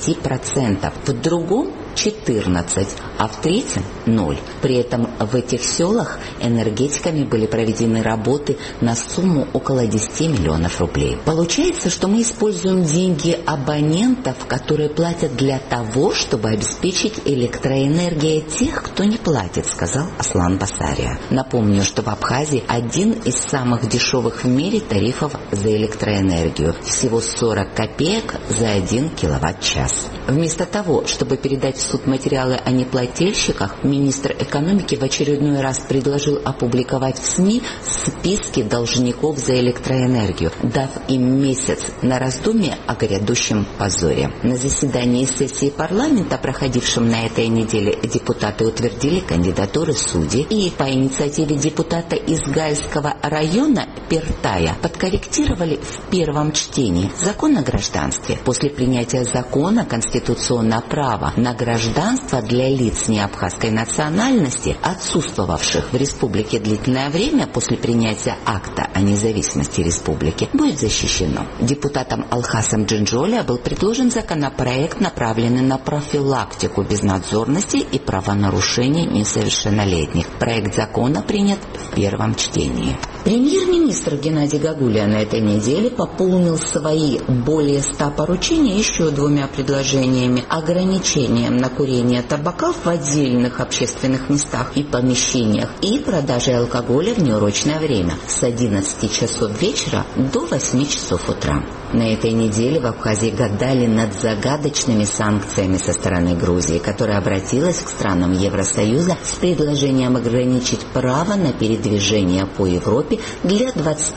10%, в другом – 14%, а в третьем – 0%. При этом в этих селах энергетиками были проведены работы на сумму около 10 миллионов рублей. Получается, что мы используем деньги абонентов, которые платят для того, чтобы обеспечить электроэнергией тех, кто не платит, сказал Аслан Басария. Напомню, что в Абхазии один из самых дешевых в мире тарифов за электроэнергию. Всего 40 копеек за 1 киловатт-час. Вместо того, чтобы передать в суд материалы о неплательщиках, министр экономики в очередной раз предложил опубликовать в СМИ списки должников за электроэнергию, дав им месяц на раздумье о грядущем позоре. На заседании сессии парламента, проходившем на этой неделе, депутаты утвердили кандидатуры судей и по инициативе депутата из Гальского района Пертая подкорректировали в первом чтении закон о гражданстве. После принятия закона конституционное право на гражданство для лиц неабхазской национальности, отсутствовавших в республике длительное время после принятия акта о независимости республики, будет защищено. Депутатом Алхасом Джинджоля был предложен законопроект, направленный на профилактику безнадзорности и правонарушений несовершеннолетних. Проект закона принят в первом чтении. Премьер-министр Геннадий Гагулия на этой неделе пополнил свои более 100 поручений еще 2 предложениями: ограничением на курение табака в отдельных общественных местах и помещениях и продажей алкоголя в неурочное время с 11 часов вечера до 8 часов утра. На этой неделе в Абхазии гадали над загадочными санкциями со стороны Грузии, которая обратилась к странам Евросоюза с предложением ограничить право на передвижение по Европе для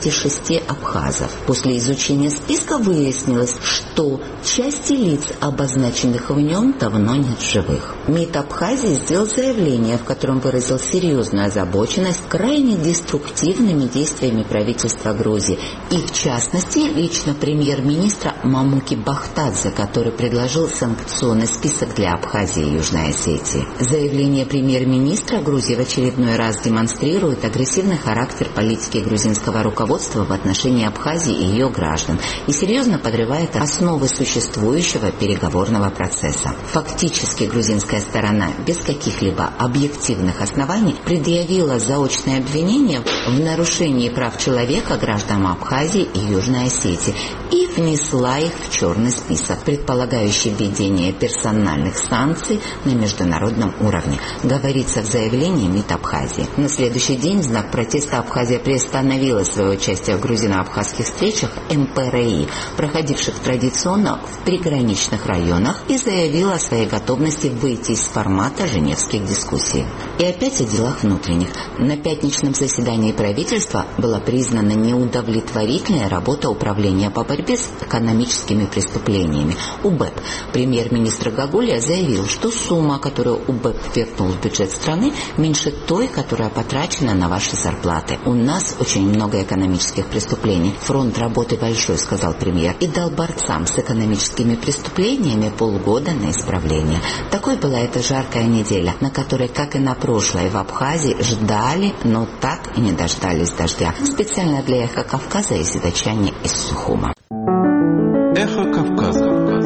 26 абхазов. После изучения списка выяснилось, что части лиц, обозначенных в нем, давно нет в живых. МИД Абхазии сделал заявление, в котором выразил серьезную озабоченность крайне деструктивными действиями правительства Грузии и, в частности, лично премьер-министра Мамуки Бахтадзе, который предложил санкционный список для Абхазии и Южной Осетии. Заявление премьер-министра Грузии в очередной раз демонстрирует агрессивный характер политики грузинского руководства в отношении Абхазии и ее граждан и серьезно подрывает основы существующего переговорного процесса. Фактически грузинская сторона без каких-либо объективных оснований предъявила заочное обвинение в нарушении прав человека граждан Абхазии и Южной Осетии и внесла их в черный список, предполагающий введение персональных санкций на международном уровне, говорится в заявлении МИД Абхазии. На следующий день в знак протеста Абхазия приостановила свое участие в грузино-абхазских встречах МПРИ, проходивших традиционно в приграничных районах, и заявила о своей готовности выйти из формата женевских дискуссий. И опять о делах внутренних. На пятничном заседании правительства была признана неудовлетворительной работа Управления по борьбе борьбе с экономическими преступлениями, УБЭП. Премьер-министр Гагулия заявил, что сумма, которую УБЭП ввернул в бюджет страны, меньше той, которая потрачена на ваши зарплаты. У нас очень много экономических преступлений. Фронт работы большой, сказал премьер, и дал борцам с экономическими преступлениями полгода на исправление. Такой была эта жаркая неделя, на которой, как и на прошлой, в Абхазии ждали, но так и не дождались дождя. Специально для Эхо Кавказа и датчане из Сухума. Эхо Кавказа.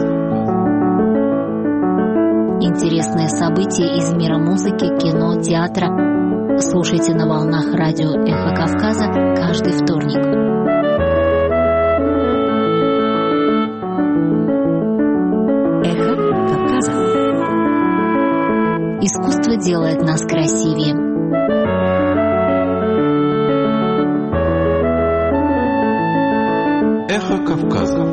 Интересные события из мира музыки, кино, театра. Слушайте на волнах радио Эхо Кавказа каждый вторник. Эхо Кавказа. Искусство делает нас красивее. Эхо Кавказа.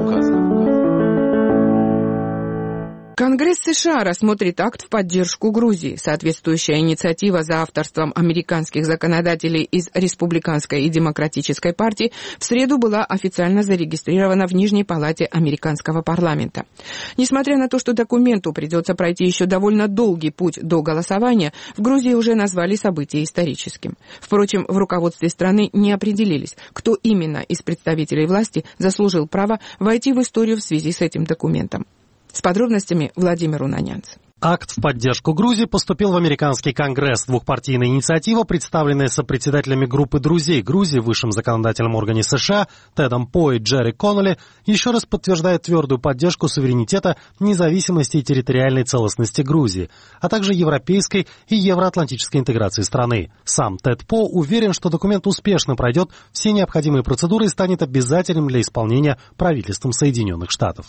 Конгресс США рассмотрит акт в поддержку Грузии. Соответствующая инициатива за авторством американских законодателей из Республиканской и Демократической партии в среду была официально зарегистрирована в Нижней палате американского парламента. Несмотря на то, что документу придется пройти еще довольно долгий путь до голосования, в Грузии уже назвали событие историческим. Впрочем, в руководстве страны не определились, кто именно из представителей власти заслужил право войти в историю в связи с этим документом. С подробностями Владимир Унанянц. Акт в поддержку Грузии поступил в американский конгресс. Двухпартийная инициатива, представленная сопредседателями группы друзей Грузии в высшем законодательном органе США Тедом По и Джерри Коннелли, еще раз подтверждает твердую поддержку суверенитета, независимости и территориальной целостности Грузии, а также европейской и евроатлантической интеграции страны. Сам Тед По уверен, что документ успешно пройдет все необходимые процедуры и станет обязательным для исполнения правительством Соединенных Штатов.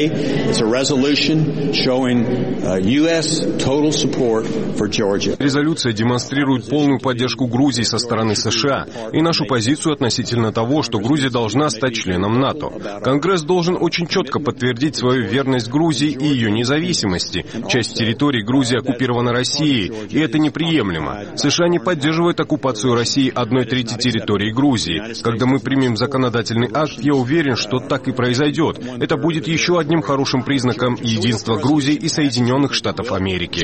Резолюция демонстрирует полную поддержку Грузии со стороны США и нашу позицию относительно того, что Грузия должна стать членом НАТО. Конгресс должен очень четко подтвердить свою верность Грузии и ее независимости. Часть территории Грузии оккупирована Россией, и это неприемлемо. США не поддерживают оккупацию России 1/3 территории Грузии. Когда мы примем законодательный акт, я уверен, что так и произойдет. Это будет еще одним хорошим признаком единства Грузии и Соединенных Штатов Америки.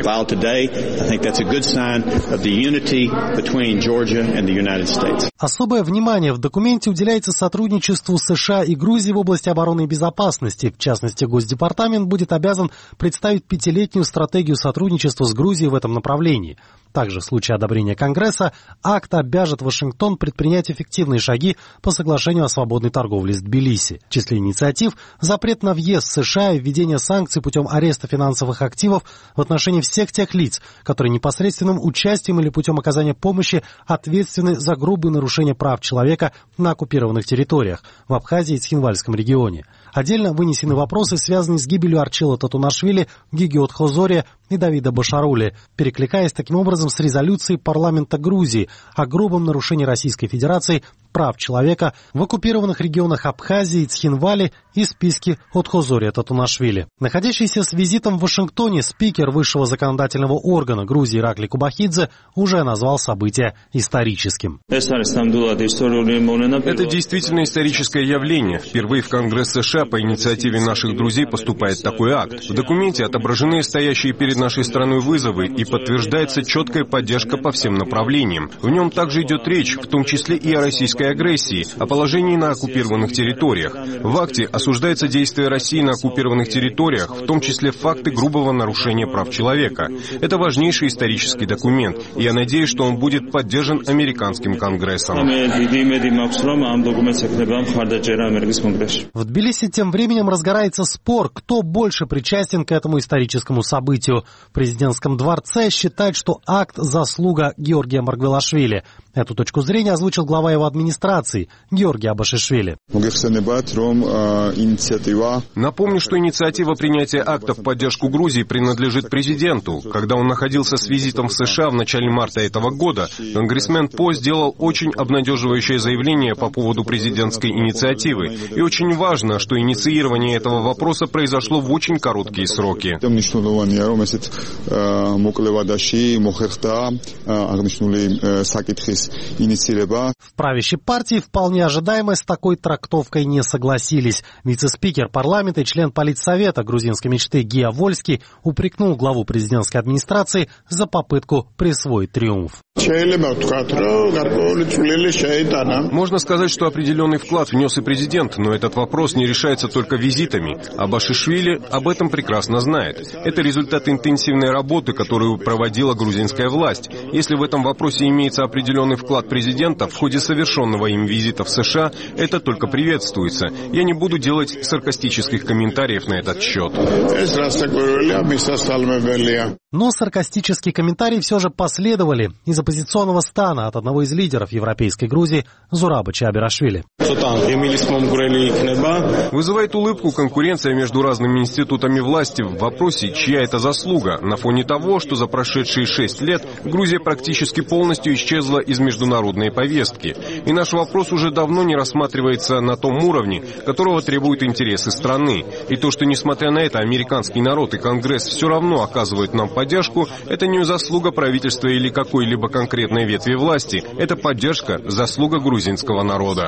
Особое внимание в документе уделяется сотрудничеству США и Грузии в области обороны и безопасности. В частности, Госдепартамент будет обязан представить 5-летнюю стратегию сотрудничества с Грузией в этом направлении. Также в случае одобрения Конгресса акт обяжет Вашингтон предпринять эффективные шаги по соглашению о свободной торговле с Тбилиси. В числе инициатив запрет на въезд в США и введение санкций путем ареста финансовых активов в отношении всех тех лиц, которые непосредственным участием или путем оказания помощи ответственны за грубые нарушения прав человека на оккупированных территориях в Абхазии и Цхинвальском регионе. Отдельно вынесены вопросы, связанные с гибелью Арчила Татунашвили, Гиги Отхозория и Давида Башарули, перекликаясь таким образом с резолюцией парламента Грузии о грубом нарушении Российской Федерации прав человека в оккупированных регионах Абхазии и Цхинвали и списке Отхозория Татунашвили. Находящийся с визитом в Вашингтоне спикер высшего законодательного органа Грузии Иракли Кубахидзе уже назвал событие историческим. Это действительно историческое явление. Впервые в Конгресс США по инициативе наших друзей поступает такой акт. В документе отображены стоящие перед нашей страной вызовы и подтверждается четкая поддержка по всем направлениям. В нем также идет речь, в том числе и о российской агрессии, о положении на оккупированных территориях. В акте осуждается действие России на оккупированных территориях, в том числе факты грубого нарушения прав человека. Это важнейший исторический документ, и я надеюсь, что он будет поддержан американским Конгрессом. В Тбилиси тем временем разгорается спор, кто больше причастен к этому историческому событию. В президентском дворце считают, что акт – заслуга Георгия Маргвелашвили. Эту точку зрения озвучил глава его администрации Георгий Абашишвили. Напомню, что инициатива принятия акта в поддержку Грузии принадлежит президенту. Когда он находился с визитом в США в начале марта этого года, конгрессмен По сделал очень обнадеживающее заявление по поводу президентской инициативы. И очень важно, что инициирование этого вопроса произошло в очень короткие сроки. В правящей партии вполне ожидаемо с такой трактовкой не согласились. Вице-спикер парламента и член политсовета грузинской мечты Гия Вольский упрекнул главу президентской администрации за попытку присвоить триумф. Можно сказать, что определенный вклад внес и президент, но этот вопрос не решается только визитами. А Башишвили об этом прекрасно знает. Это результат интенсивной работы, которую проводила грузинская власть. Если в этом вопросе имеется определенный вклад президента в ходе совершенного им визита в США, это только приветствуется. Я не буду делать саркастических комментариев на этот счет. Но саркастические комментарии все же последовали из оппозиционного стана от одного из лидеров европейской Грузии Зураба Чабирашвили. Вызывает улыбку конкуренция между разными институтами власти в вопросе, чья это заслуга, на фоне того, что за прошедшие 6 лет Грузия практически полностью исчезла из международной повестки. И наш вопрос уже давно не рассматривается на том уровне, которого требуют интересы страны. И то, что, несмотря на это, американский народ и Конгресс все равно оказывают нам поддержку, это не заслуга правительства или какой-либо конкретной ветви власти. Это поддержка, заслуга грузинского народа.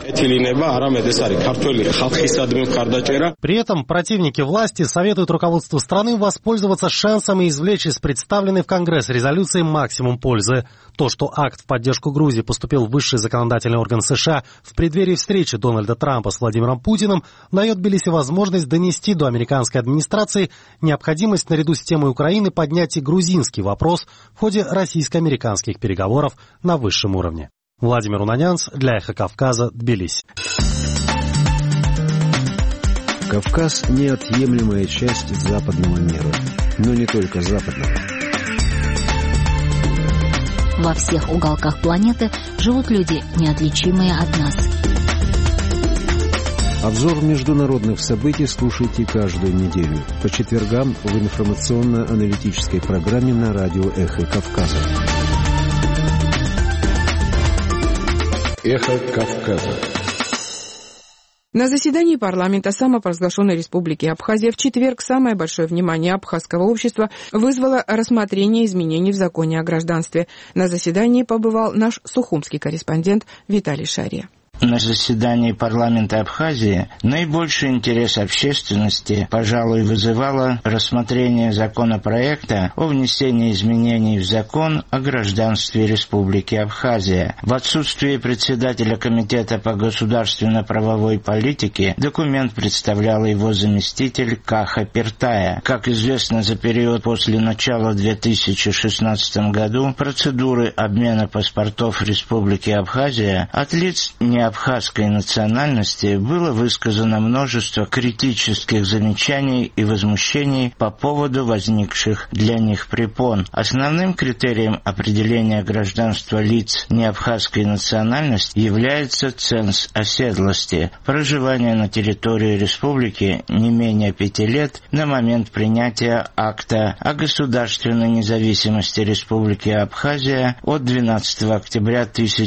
При этом противники власти советуют руководству страны воспользоваться шансом и извлечь из представленной в Конгресс резолюции максимум пользы. То, что акт в поддержку Грузии поступил в высший законодательный орган США в преддверии встречи Дональда Трампа с Владимиром Путиным, дает Тбилиси возможность донести до американской администрации необходимость наряду с темой Украины поднять и грузинский вопрос в ходе российско-американских переговоров на высшем уровне. Владимир Унанянц для Эхо Кавказа, Тбилиси. Кавказ – неотъемлемая часть западного мира, но не только западного. Во всех уголках планеты живут люди, неотличимые от нас. Обзор международных событий слушайте каждую неделю по четвергам в информационно-аналитической программе на радио «Эхо Кавказа». «Эхо Кавказа». На заседании парламента самопровозглашенной Республики Абхазия в четверг самое большое внимание абхазского общества вызвало рассмотрение изменений в законе о гражданстве. На заседании побывал наш сухумский корреспондент Виталий Шария. На заседании парламента Абхазии наибольший интерес общественности, пожалуй, вызывало рассмотрение законопроекта о внесении изменений в закон о гражданстве Республики Абхазия. В отсутствие председателя Комитета по государственно-правовой политике документ представлял его заместитель Каха Пертая. Как известно, за период после начала 2016 году процедуры обмена паспортов Республики Абхазия от лиц не абхазской национальности было высказано множество критических замечаний и возмущений по поводу возникших для них препон. Основным критерием определения гражданства лиц неабхазской национальности является ценз оседлости, проживание на территории республики не менее 5 лет на момент принятия акта о государственной независимости Республики Абхазия от 12 октября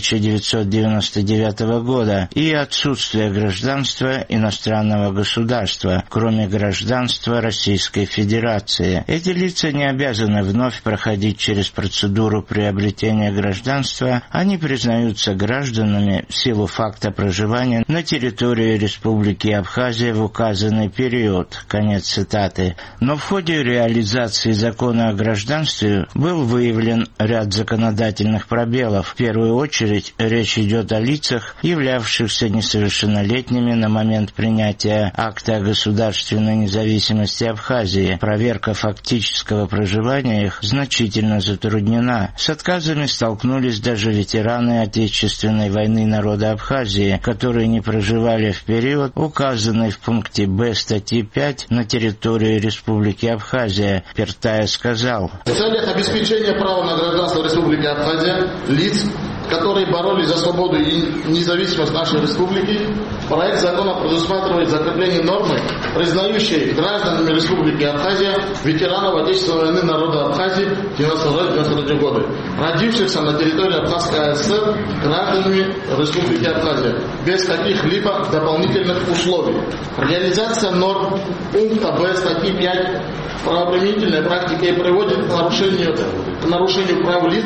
1999 года и отсутствие гражданства иностранного государства, кроме гражданства Российской Федерации. Эти лица не обязаны вновь проходить через процедуру приобретения гражданства, они признаются гражданами в силу факта проживания на территории Республики Абхазия в указанный период. Конец цитаты. Но в ходе реализации закона о гражданстве был выявлен ряд законодательных пробелов. В первую очередь речь идет о лицах, являвшихся несовершеннолетними на момент принятия акта о государственной независимости Абхазии. Проверка фактического проживания их значительно затруднена. С отказами столкнулись даже ветераны Отечественной войны народа Абхазии, которые не проживали в период, указанный в пункте Б статьи 5 на территории Республики Абхазия. Пертая сказал: в целях обеспечения права на гражданство Республики Абхазия лиц, которые боролись за свободу и независимость нашей республики, проект закона предусматривает закрепление нормы, признающей гражданами Республики Абхазия ветеранов Отечественной войны народа Абхазии 92-93 годы, родившихся на территории Абхазской АСР гражданами Республики Абхазия, без каких-либо дополнительных условий. Реализация норм пункта Б статьи 5 правоприменительной практики приводит к нарушению прав лиц,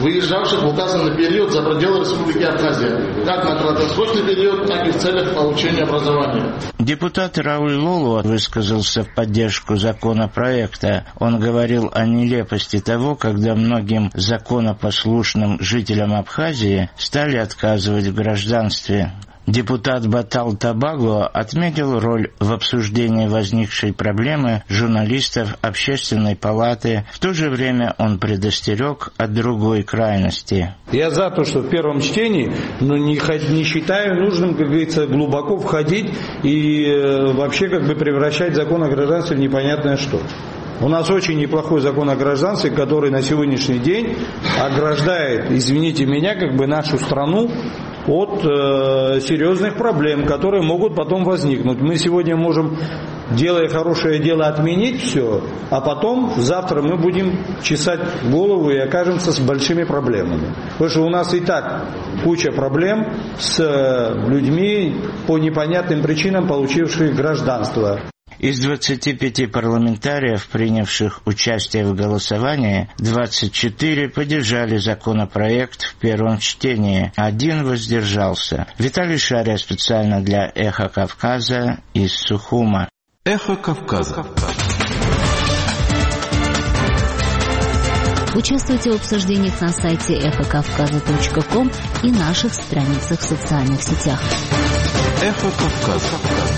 выезжавших в указанный период за пределы Республики Абхазия, как на краткосрочный период, так и в целях получения образования. Депутат Рауль Лолуа высказался в поддержку законопроекта. Он говорил о нелепости того, когда многим законопослушным жителям Абхазии стали отказывать в гражданстве. Депутат Батал Табаго отметил роль в обсуждении возникшей проблемы журналистов Общественной палаты. В то же время он предостерег от другой крайности. Я за то, что в первом чтении, но не считаю нужным, как говорится, глубоко входить и вообще превращать закон о гражданстве в непонятное что. У нас очень неплохой закон о гражданстве, который на сегодняшний день ограждает, извините меня, нашу страну от серьезных проблем, которые могут потом возникнуть. Мы сегодня можем, делая хорошее дело, отменить все, а потом завтра мы будем чесать голову и окажемся с большими проблемами. Потому что у нас и так куча проблем с людьми по непонятным причинам, получивших гражданство. Из 25 парламентариев, принявших участие в голосовании, 24 поддержали законопроект в первом чтении, 1 воздержался. Виталий Шария специально для «Эхо Кавказа» из Сухума. «Эхо Кавказа». Участвуйте в обсуждениях на сайте эхокавказа.ком и наших страницах в социальных сетях. «Эхо Кавказа».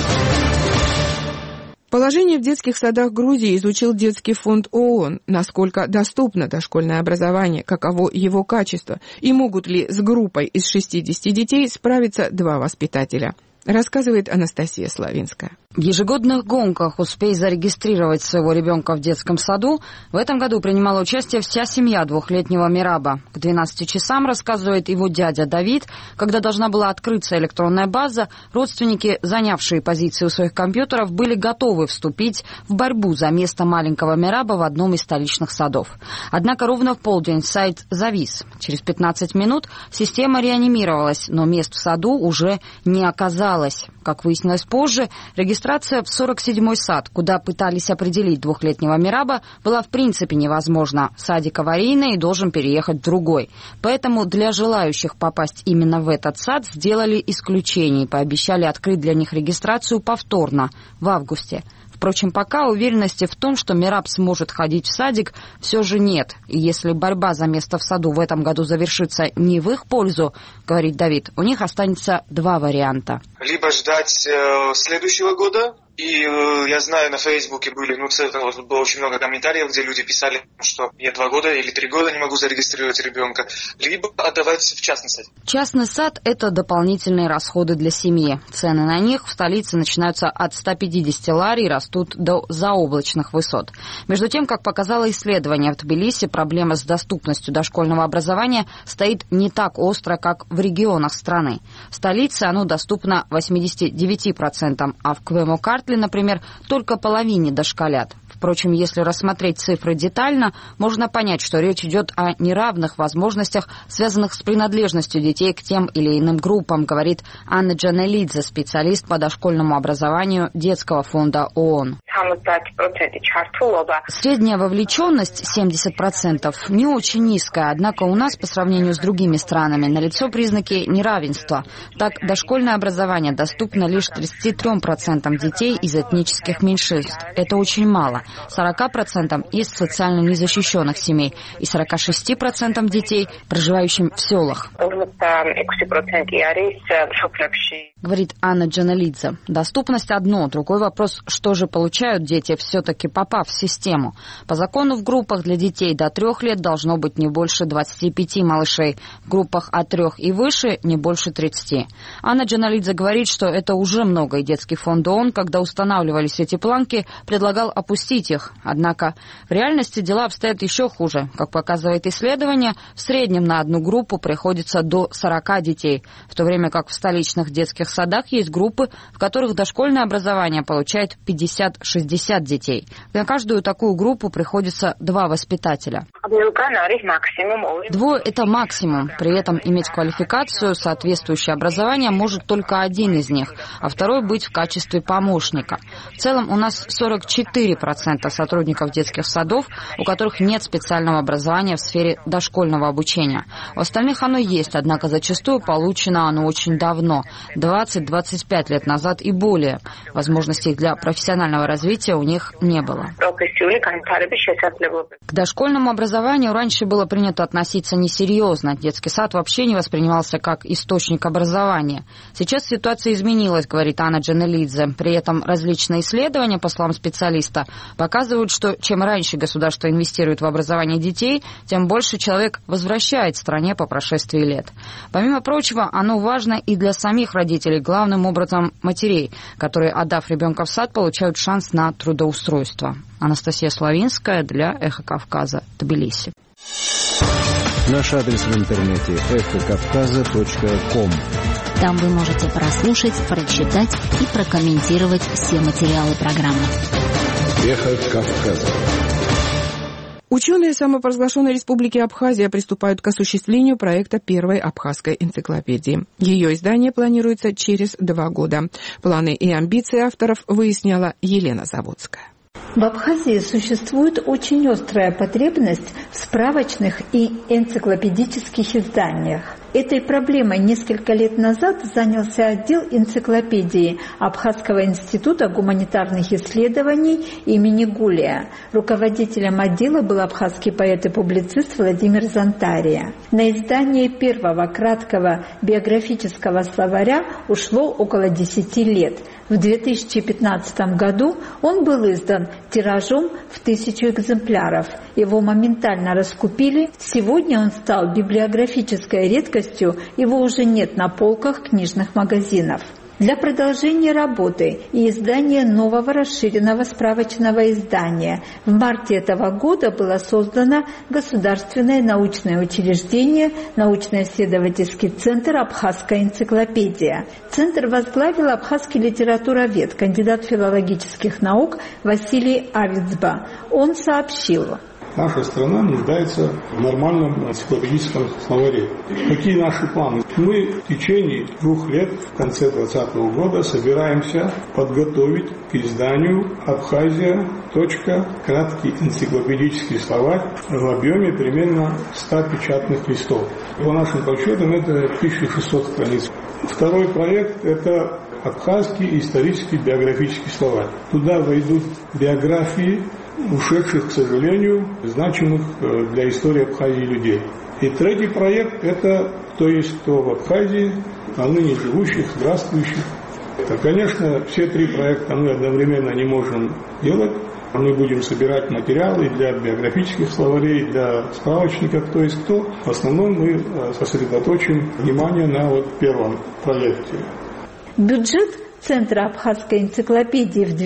Положение в детских садах Грузии изучил Детский фонд ООН, насколько доступно дошкольное образование, каково его качество, и могут ли с группой из 60 детей справиться 2 воспитателя. Рассказывает Анастасия Славинская. В ежегодных гонках «Успей зарегистрировать своего ребенка в детском саду» в этом году принимала участие вся семья 2-летнего Мираба. К 12 часам, рассказывает его дядя Давид, когда должна была открыться электронная база, родственники, занявшие позиции у своих компьютеров, были готовы вступить в борьбу за место маленького Мираба в одном из столичных садов. Однако ровно в полдень сайт завис. Через 15 минут система реанимировалась, но мест в саду уже не оказалось. Как выяснилось позже, регистрация в 47-й сад, куда пытались определить 2-летнего Мираба, была в принципе невозможна. Садик аварийный и должен переехать в другой. Поэтому для желающих попасть именно в этот сад сделали исключение и пообещали открыть для них регистрацию повторно в августе. Впрочем, пока уверенности в том, что Мираб сможет ходить в садик, все же нет. И если борьба за место в саду в этом году завершится не в их пользу, говорит Давид, у них останется 2 варианта. Либо ждать следующего года. И я знаю, на Фейсбуке было очень много комментариев, где люди писали, что я 2 года или 3 года не могу зарегистрировать ребенка, либо отдавать в частный сад. Частный сад – это дополнительные расходы для семьи. Цены на них в столице начинаются от 150 лари и растут до заоблачных высот. Между тем, как показало исследование в Тбилиси, проблема с доступностью дошкольного образования стоит не так остро, как в регионах страны. В столице оно доступно 89%, а в Квемокарте, например, только половине дошколят. Впрочем, если рассмотреть цифры детально, можно понять, что речь идет о неравных возможностях, связанных с принадлежностью детей к тем или иным группам, говорит Анна Джанелидзе, специалист по дошкольному образованию Детского фонда ООН. Средняя вовлеченность 70% не очень низкая, однако у нас по сравнению с другими странами налицо признаки неравенства. Так, дошкольное образование доступно лишь 33% детей из этнических меньшинств. Это очень мало. 40% из социально незащищенных семей и 46% детей, проживающим в селах. Говорит Анна Джаналидзе. Доступность одно, другой вопрос, что же получают дети, все-таки попав в систему. По закону в группах для детей до 3 лет должно быть не больше 25 малышей, в группах от 3 и выше не больше 30. Анна Джаналидзе говорит, что это уже много, и Детский фонд ООН, когда устанавливались эти планки, предлагал опустить их. Однако в реальности дела обстоят еще хуже. Как показывает исследование, в среднем на одну группу приходится до 40 детей, в то время как в столичных детских садах есть группы, в которых дошкольное образование получает 50-60 детей. На каждую такую группу приходится 2 воспитателя. 2 – это максимум. При этом иметь квалификацию, соответствующее образование может только один из них, а второй быть в качестве помощника. источника. В целом у нас 44% сотрудников детских садов, у которых нет специального образования в сфере дошкольного обучения. У остальных оно есть, однако зачастую получено оно очень давно, 20-25 лет назад и более. Возможностей для профессионального развития у них не было. К дошкольному образованию раньше было принято относиться несерьезно. Детский сад вообще не воспринимался как источник образования. Сейчас ситуация изменилась, говорит Анна Джанелидзе. При этом различные исследования, по словам специалиста, показывают, что чем раньше государство инвестирует в образование детей, тем больше человек возвращает стране по прошествии лет. Помимо прочего, оно важно и для самих родителей, главным образом матерей, которые, отдав ребенка в сад, получают шанс на трудоустройство. Анастасия Славинская для «Эхо Кавказа», Тбилиси. Наш адрес в интернете эхокавказа.ком. Там вы можете прослушать, прочитать и прокомментировать все материалы программы. Эхо Кавказа. Ученые самопровозглашенной республики Абхазия приступают к осуществлению проекта первой абхазской энциклопедии. Ее издание планируется через 2 года. Планы и амбиции авторов выясняла Елена Заводская. В Абхазии существует очень острая потребность в справочных и энциклопедических изданиях. Этой проблемой несколько лет назад занялся отдел энциклопедии Абхазского института гуманитарных исследований имени Гулия. Руководителем отдела был абхазский поэт и публицист Владимир Зантария. На издание первого краткого биографического словаря ушло около 10 лет. В 2015 году он был издан тиражом в 1000 экземпляров. Его моментально раскупили. Сегодня он стал библиографической редкостью, его уже нет на полках книжных магазинов. Для продолжения работы и издания нового расширенного справочного издания в марте этого года было создано Государственное научное учреждение научно-исследовательский центр «Абхазская энциклопедия». Центр возглавил абхазский литературовед, кандидат филологических наук Василий Авицба. Он сообщил: наша страна нуждается в нормальном энциклопедическом словаре. Какие наши планы? Мы в течение 2 лет, в конце 2020 года, собираемся подготовить к изданию «Абхазия. Краткий энциклопедический словарь» в объеме примерно 100 печатных листов. По нашим подсчетам это 1600 страниц. Второй проект – это абхазский исторический биографический словарь. Туда войдут биографии ушедших, к сожалению, значимых для истории Абхазии людей. И третий проект – это кто есть кто в Абхазии, а ныне живущих, здравствующих. Это, конечно, все 3 проекта мы одновременно не можем делать. Мы будем собирать материалы для биографических словарей, для справочников, кто есть кто. В основном мы сосредоточим внимание на первом проекте. Бюджет Центра Абхазской энциклопедии в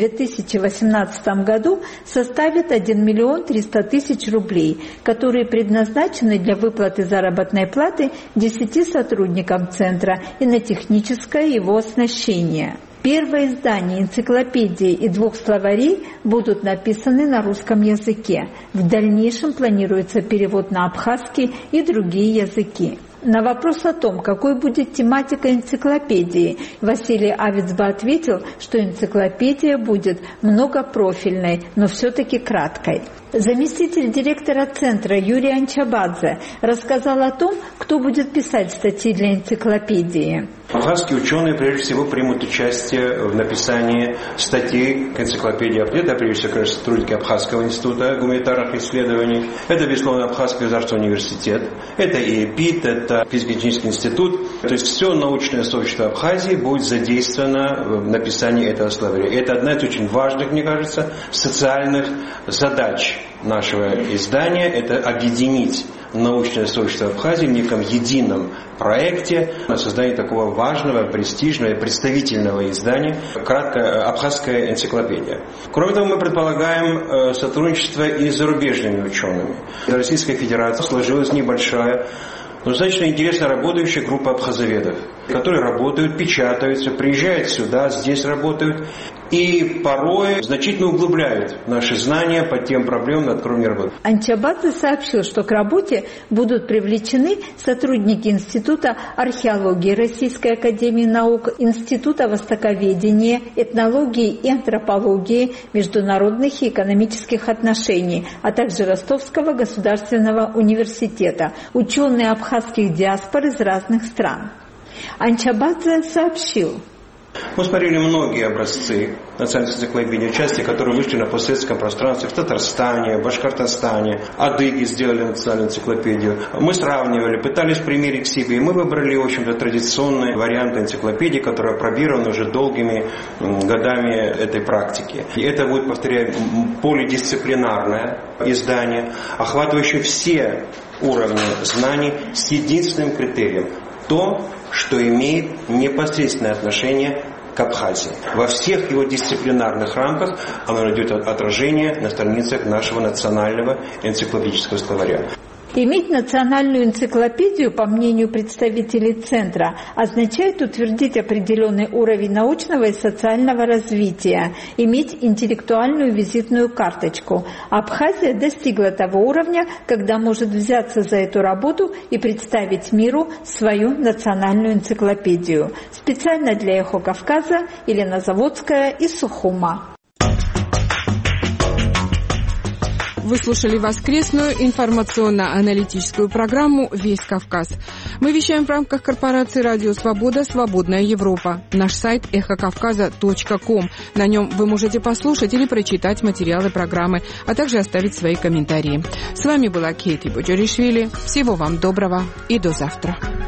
2018 году составит 1 300 000 рублей, которые предназначены для выплаты заработной платы 10 сотрудникам Центра и на техническое его оснащение. Первое издание энциклопедии и 2 словарей будут написаны на русском языке. В дальнейшем планируется перевод на абхазский и другие языки. На вопрос о том, какой будет тематика энциклопедии, Василий Авицба ответил, что энциклопедия будет многопрофильной, но все-таки краткой. Заместитель директора центра Юрий Анчабадзе рассказал о том, кто будет писать статьи для энциклопедии. Абхазские ученые, прежде всего, примут участие в написании статей к энциклопедии. Это, прежде всего, конечно, сотрудники Абхазского института гуманитарных исследований. Это, безусловно, Абхазский государственный университет. Это и ЭПИТ, это физико-технический институт. То есть все научное сообщество Абхазии будет задействовано в написании этого словаря. Это одна из очень важных, мне кажется, социальных задач нашего издания. Это объединить научное сообщество Абхазии в неком едином проекте на создание такого важного, престижного и представительного издания «Краткая абхазская энциклопедия». Кроме того, мы предполагаем сотрудничество и с зарубежными учеными. В Российской Федерации сложилась небольшая, но достаточно интересно работающая группа абхазоведов, которые работают, печатаются, приезжают сюда, здесь работают. и порой значительно углубляют наши знания по тем проблемам, над которыми мы работаем. Анчабадзе сообщил, что к работе будут привлечены сотрудники Института археологии Российской академии наук, Института востоковедения, этнологии и антропологии, международных и экономических отношений, а также Ростовского государственного университета, ученые абхазских диаспор из разных стран. Анчабадзе сообщил: мы смотрели многие образцы национальной энциклопедии, части, которые вышли на постсоветском пространстве в Татарстане, в Башкортостане, адыги сделали национальную энциклопедию. Мы сравнивали, пытались примерить к себе, и мы выбрали, в общем-то, традиционный вариант энциклопедии, который опробирован уже долгими годами этой практики. И это будет, повторяю, полидисциплинарное издание, охватывающее все уровни знаний с единственным критерием – то, что имеет непосредственное отношение к Абхазии. Во всех его дисциплинарных рамках оно найдет отражение на страницах нашего национального энциклопедического словаря. Иметь национальную энциклопедию, по мнению представителей Центра, означает утвердить определенный уровень научного и социального развития, иметь интеллектуальную визитную карточку. Абхазия достигла того уровня, когда может взяться за эту работу и представить миру свою национальную энциклопедию. Специально для «Эхо Кавказа» Елена Заводская из Сухума. Вы слушали воскресную информационно-аналитическую программу «Весь Кавказ». Мы вещаем в рамках корпорации «Радио Свобода. Свободная Европа». Наш сайт эхокавказа.ком. На нем вы можете послушать или прочитать материалы программы, а также оставить свои комментарии. С вами была Кейти Боджоришвили. Всего вам доброго и до завтра.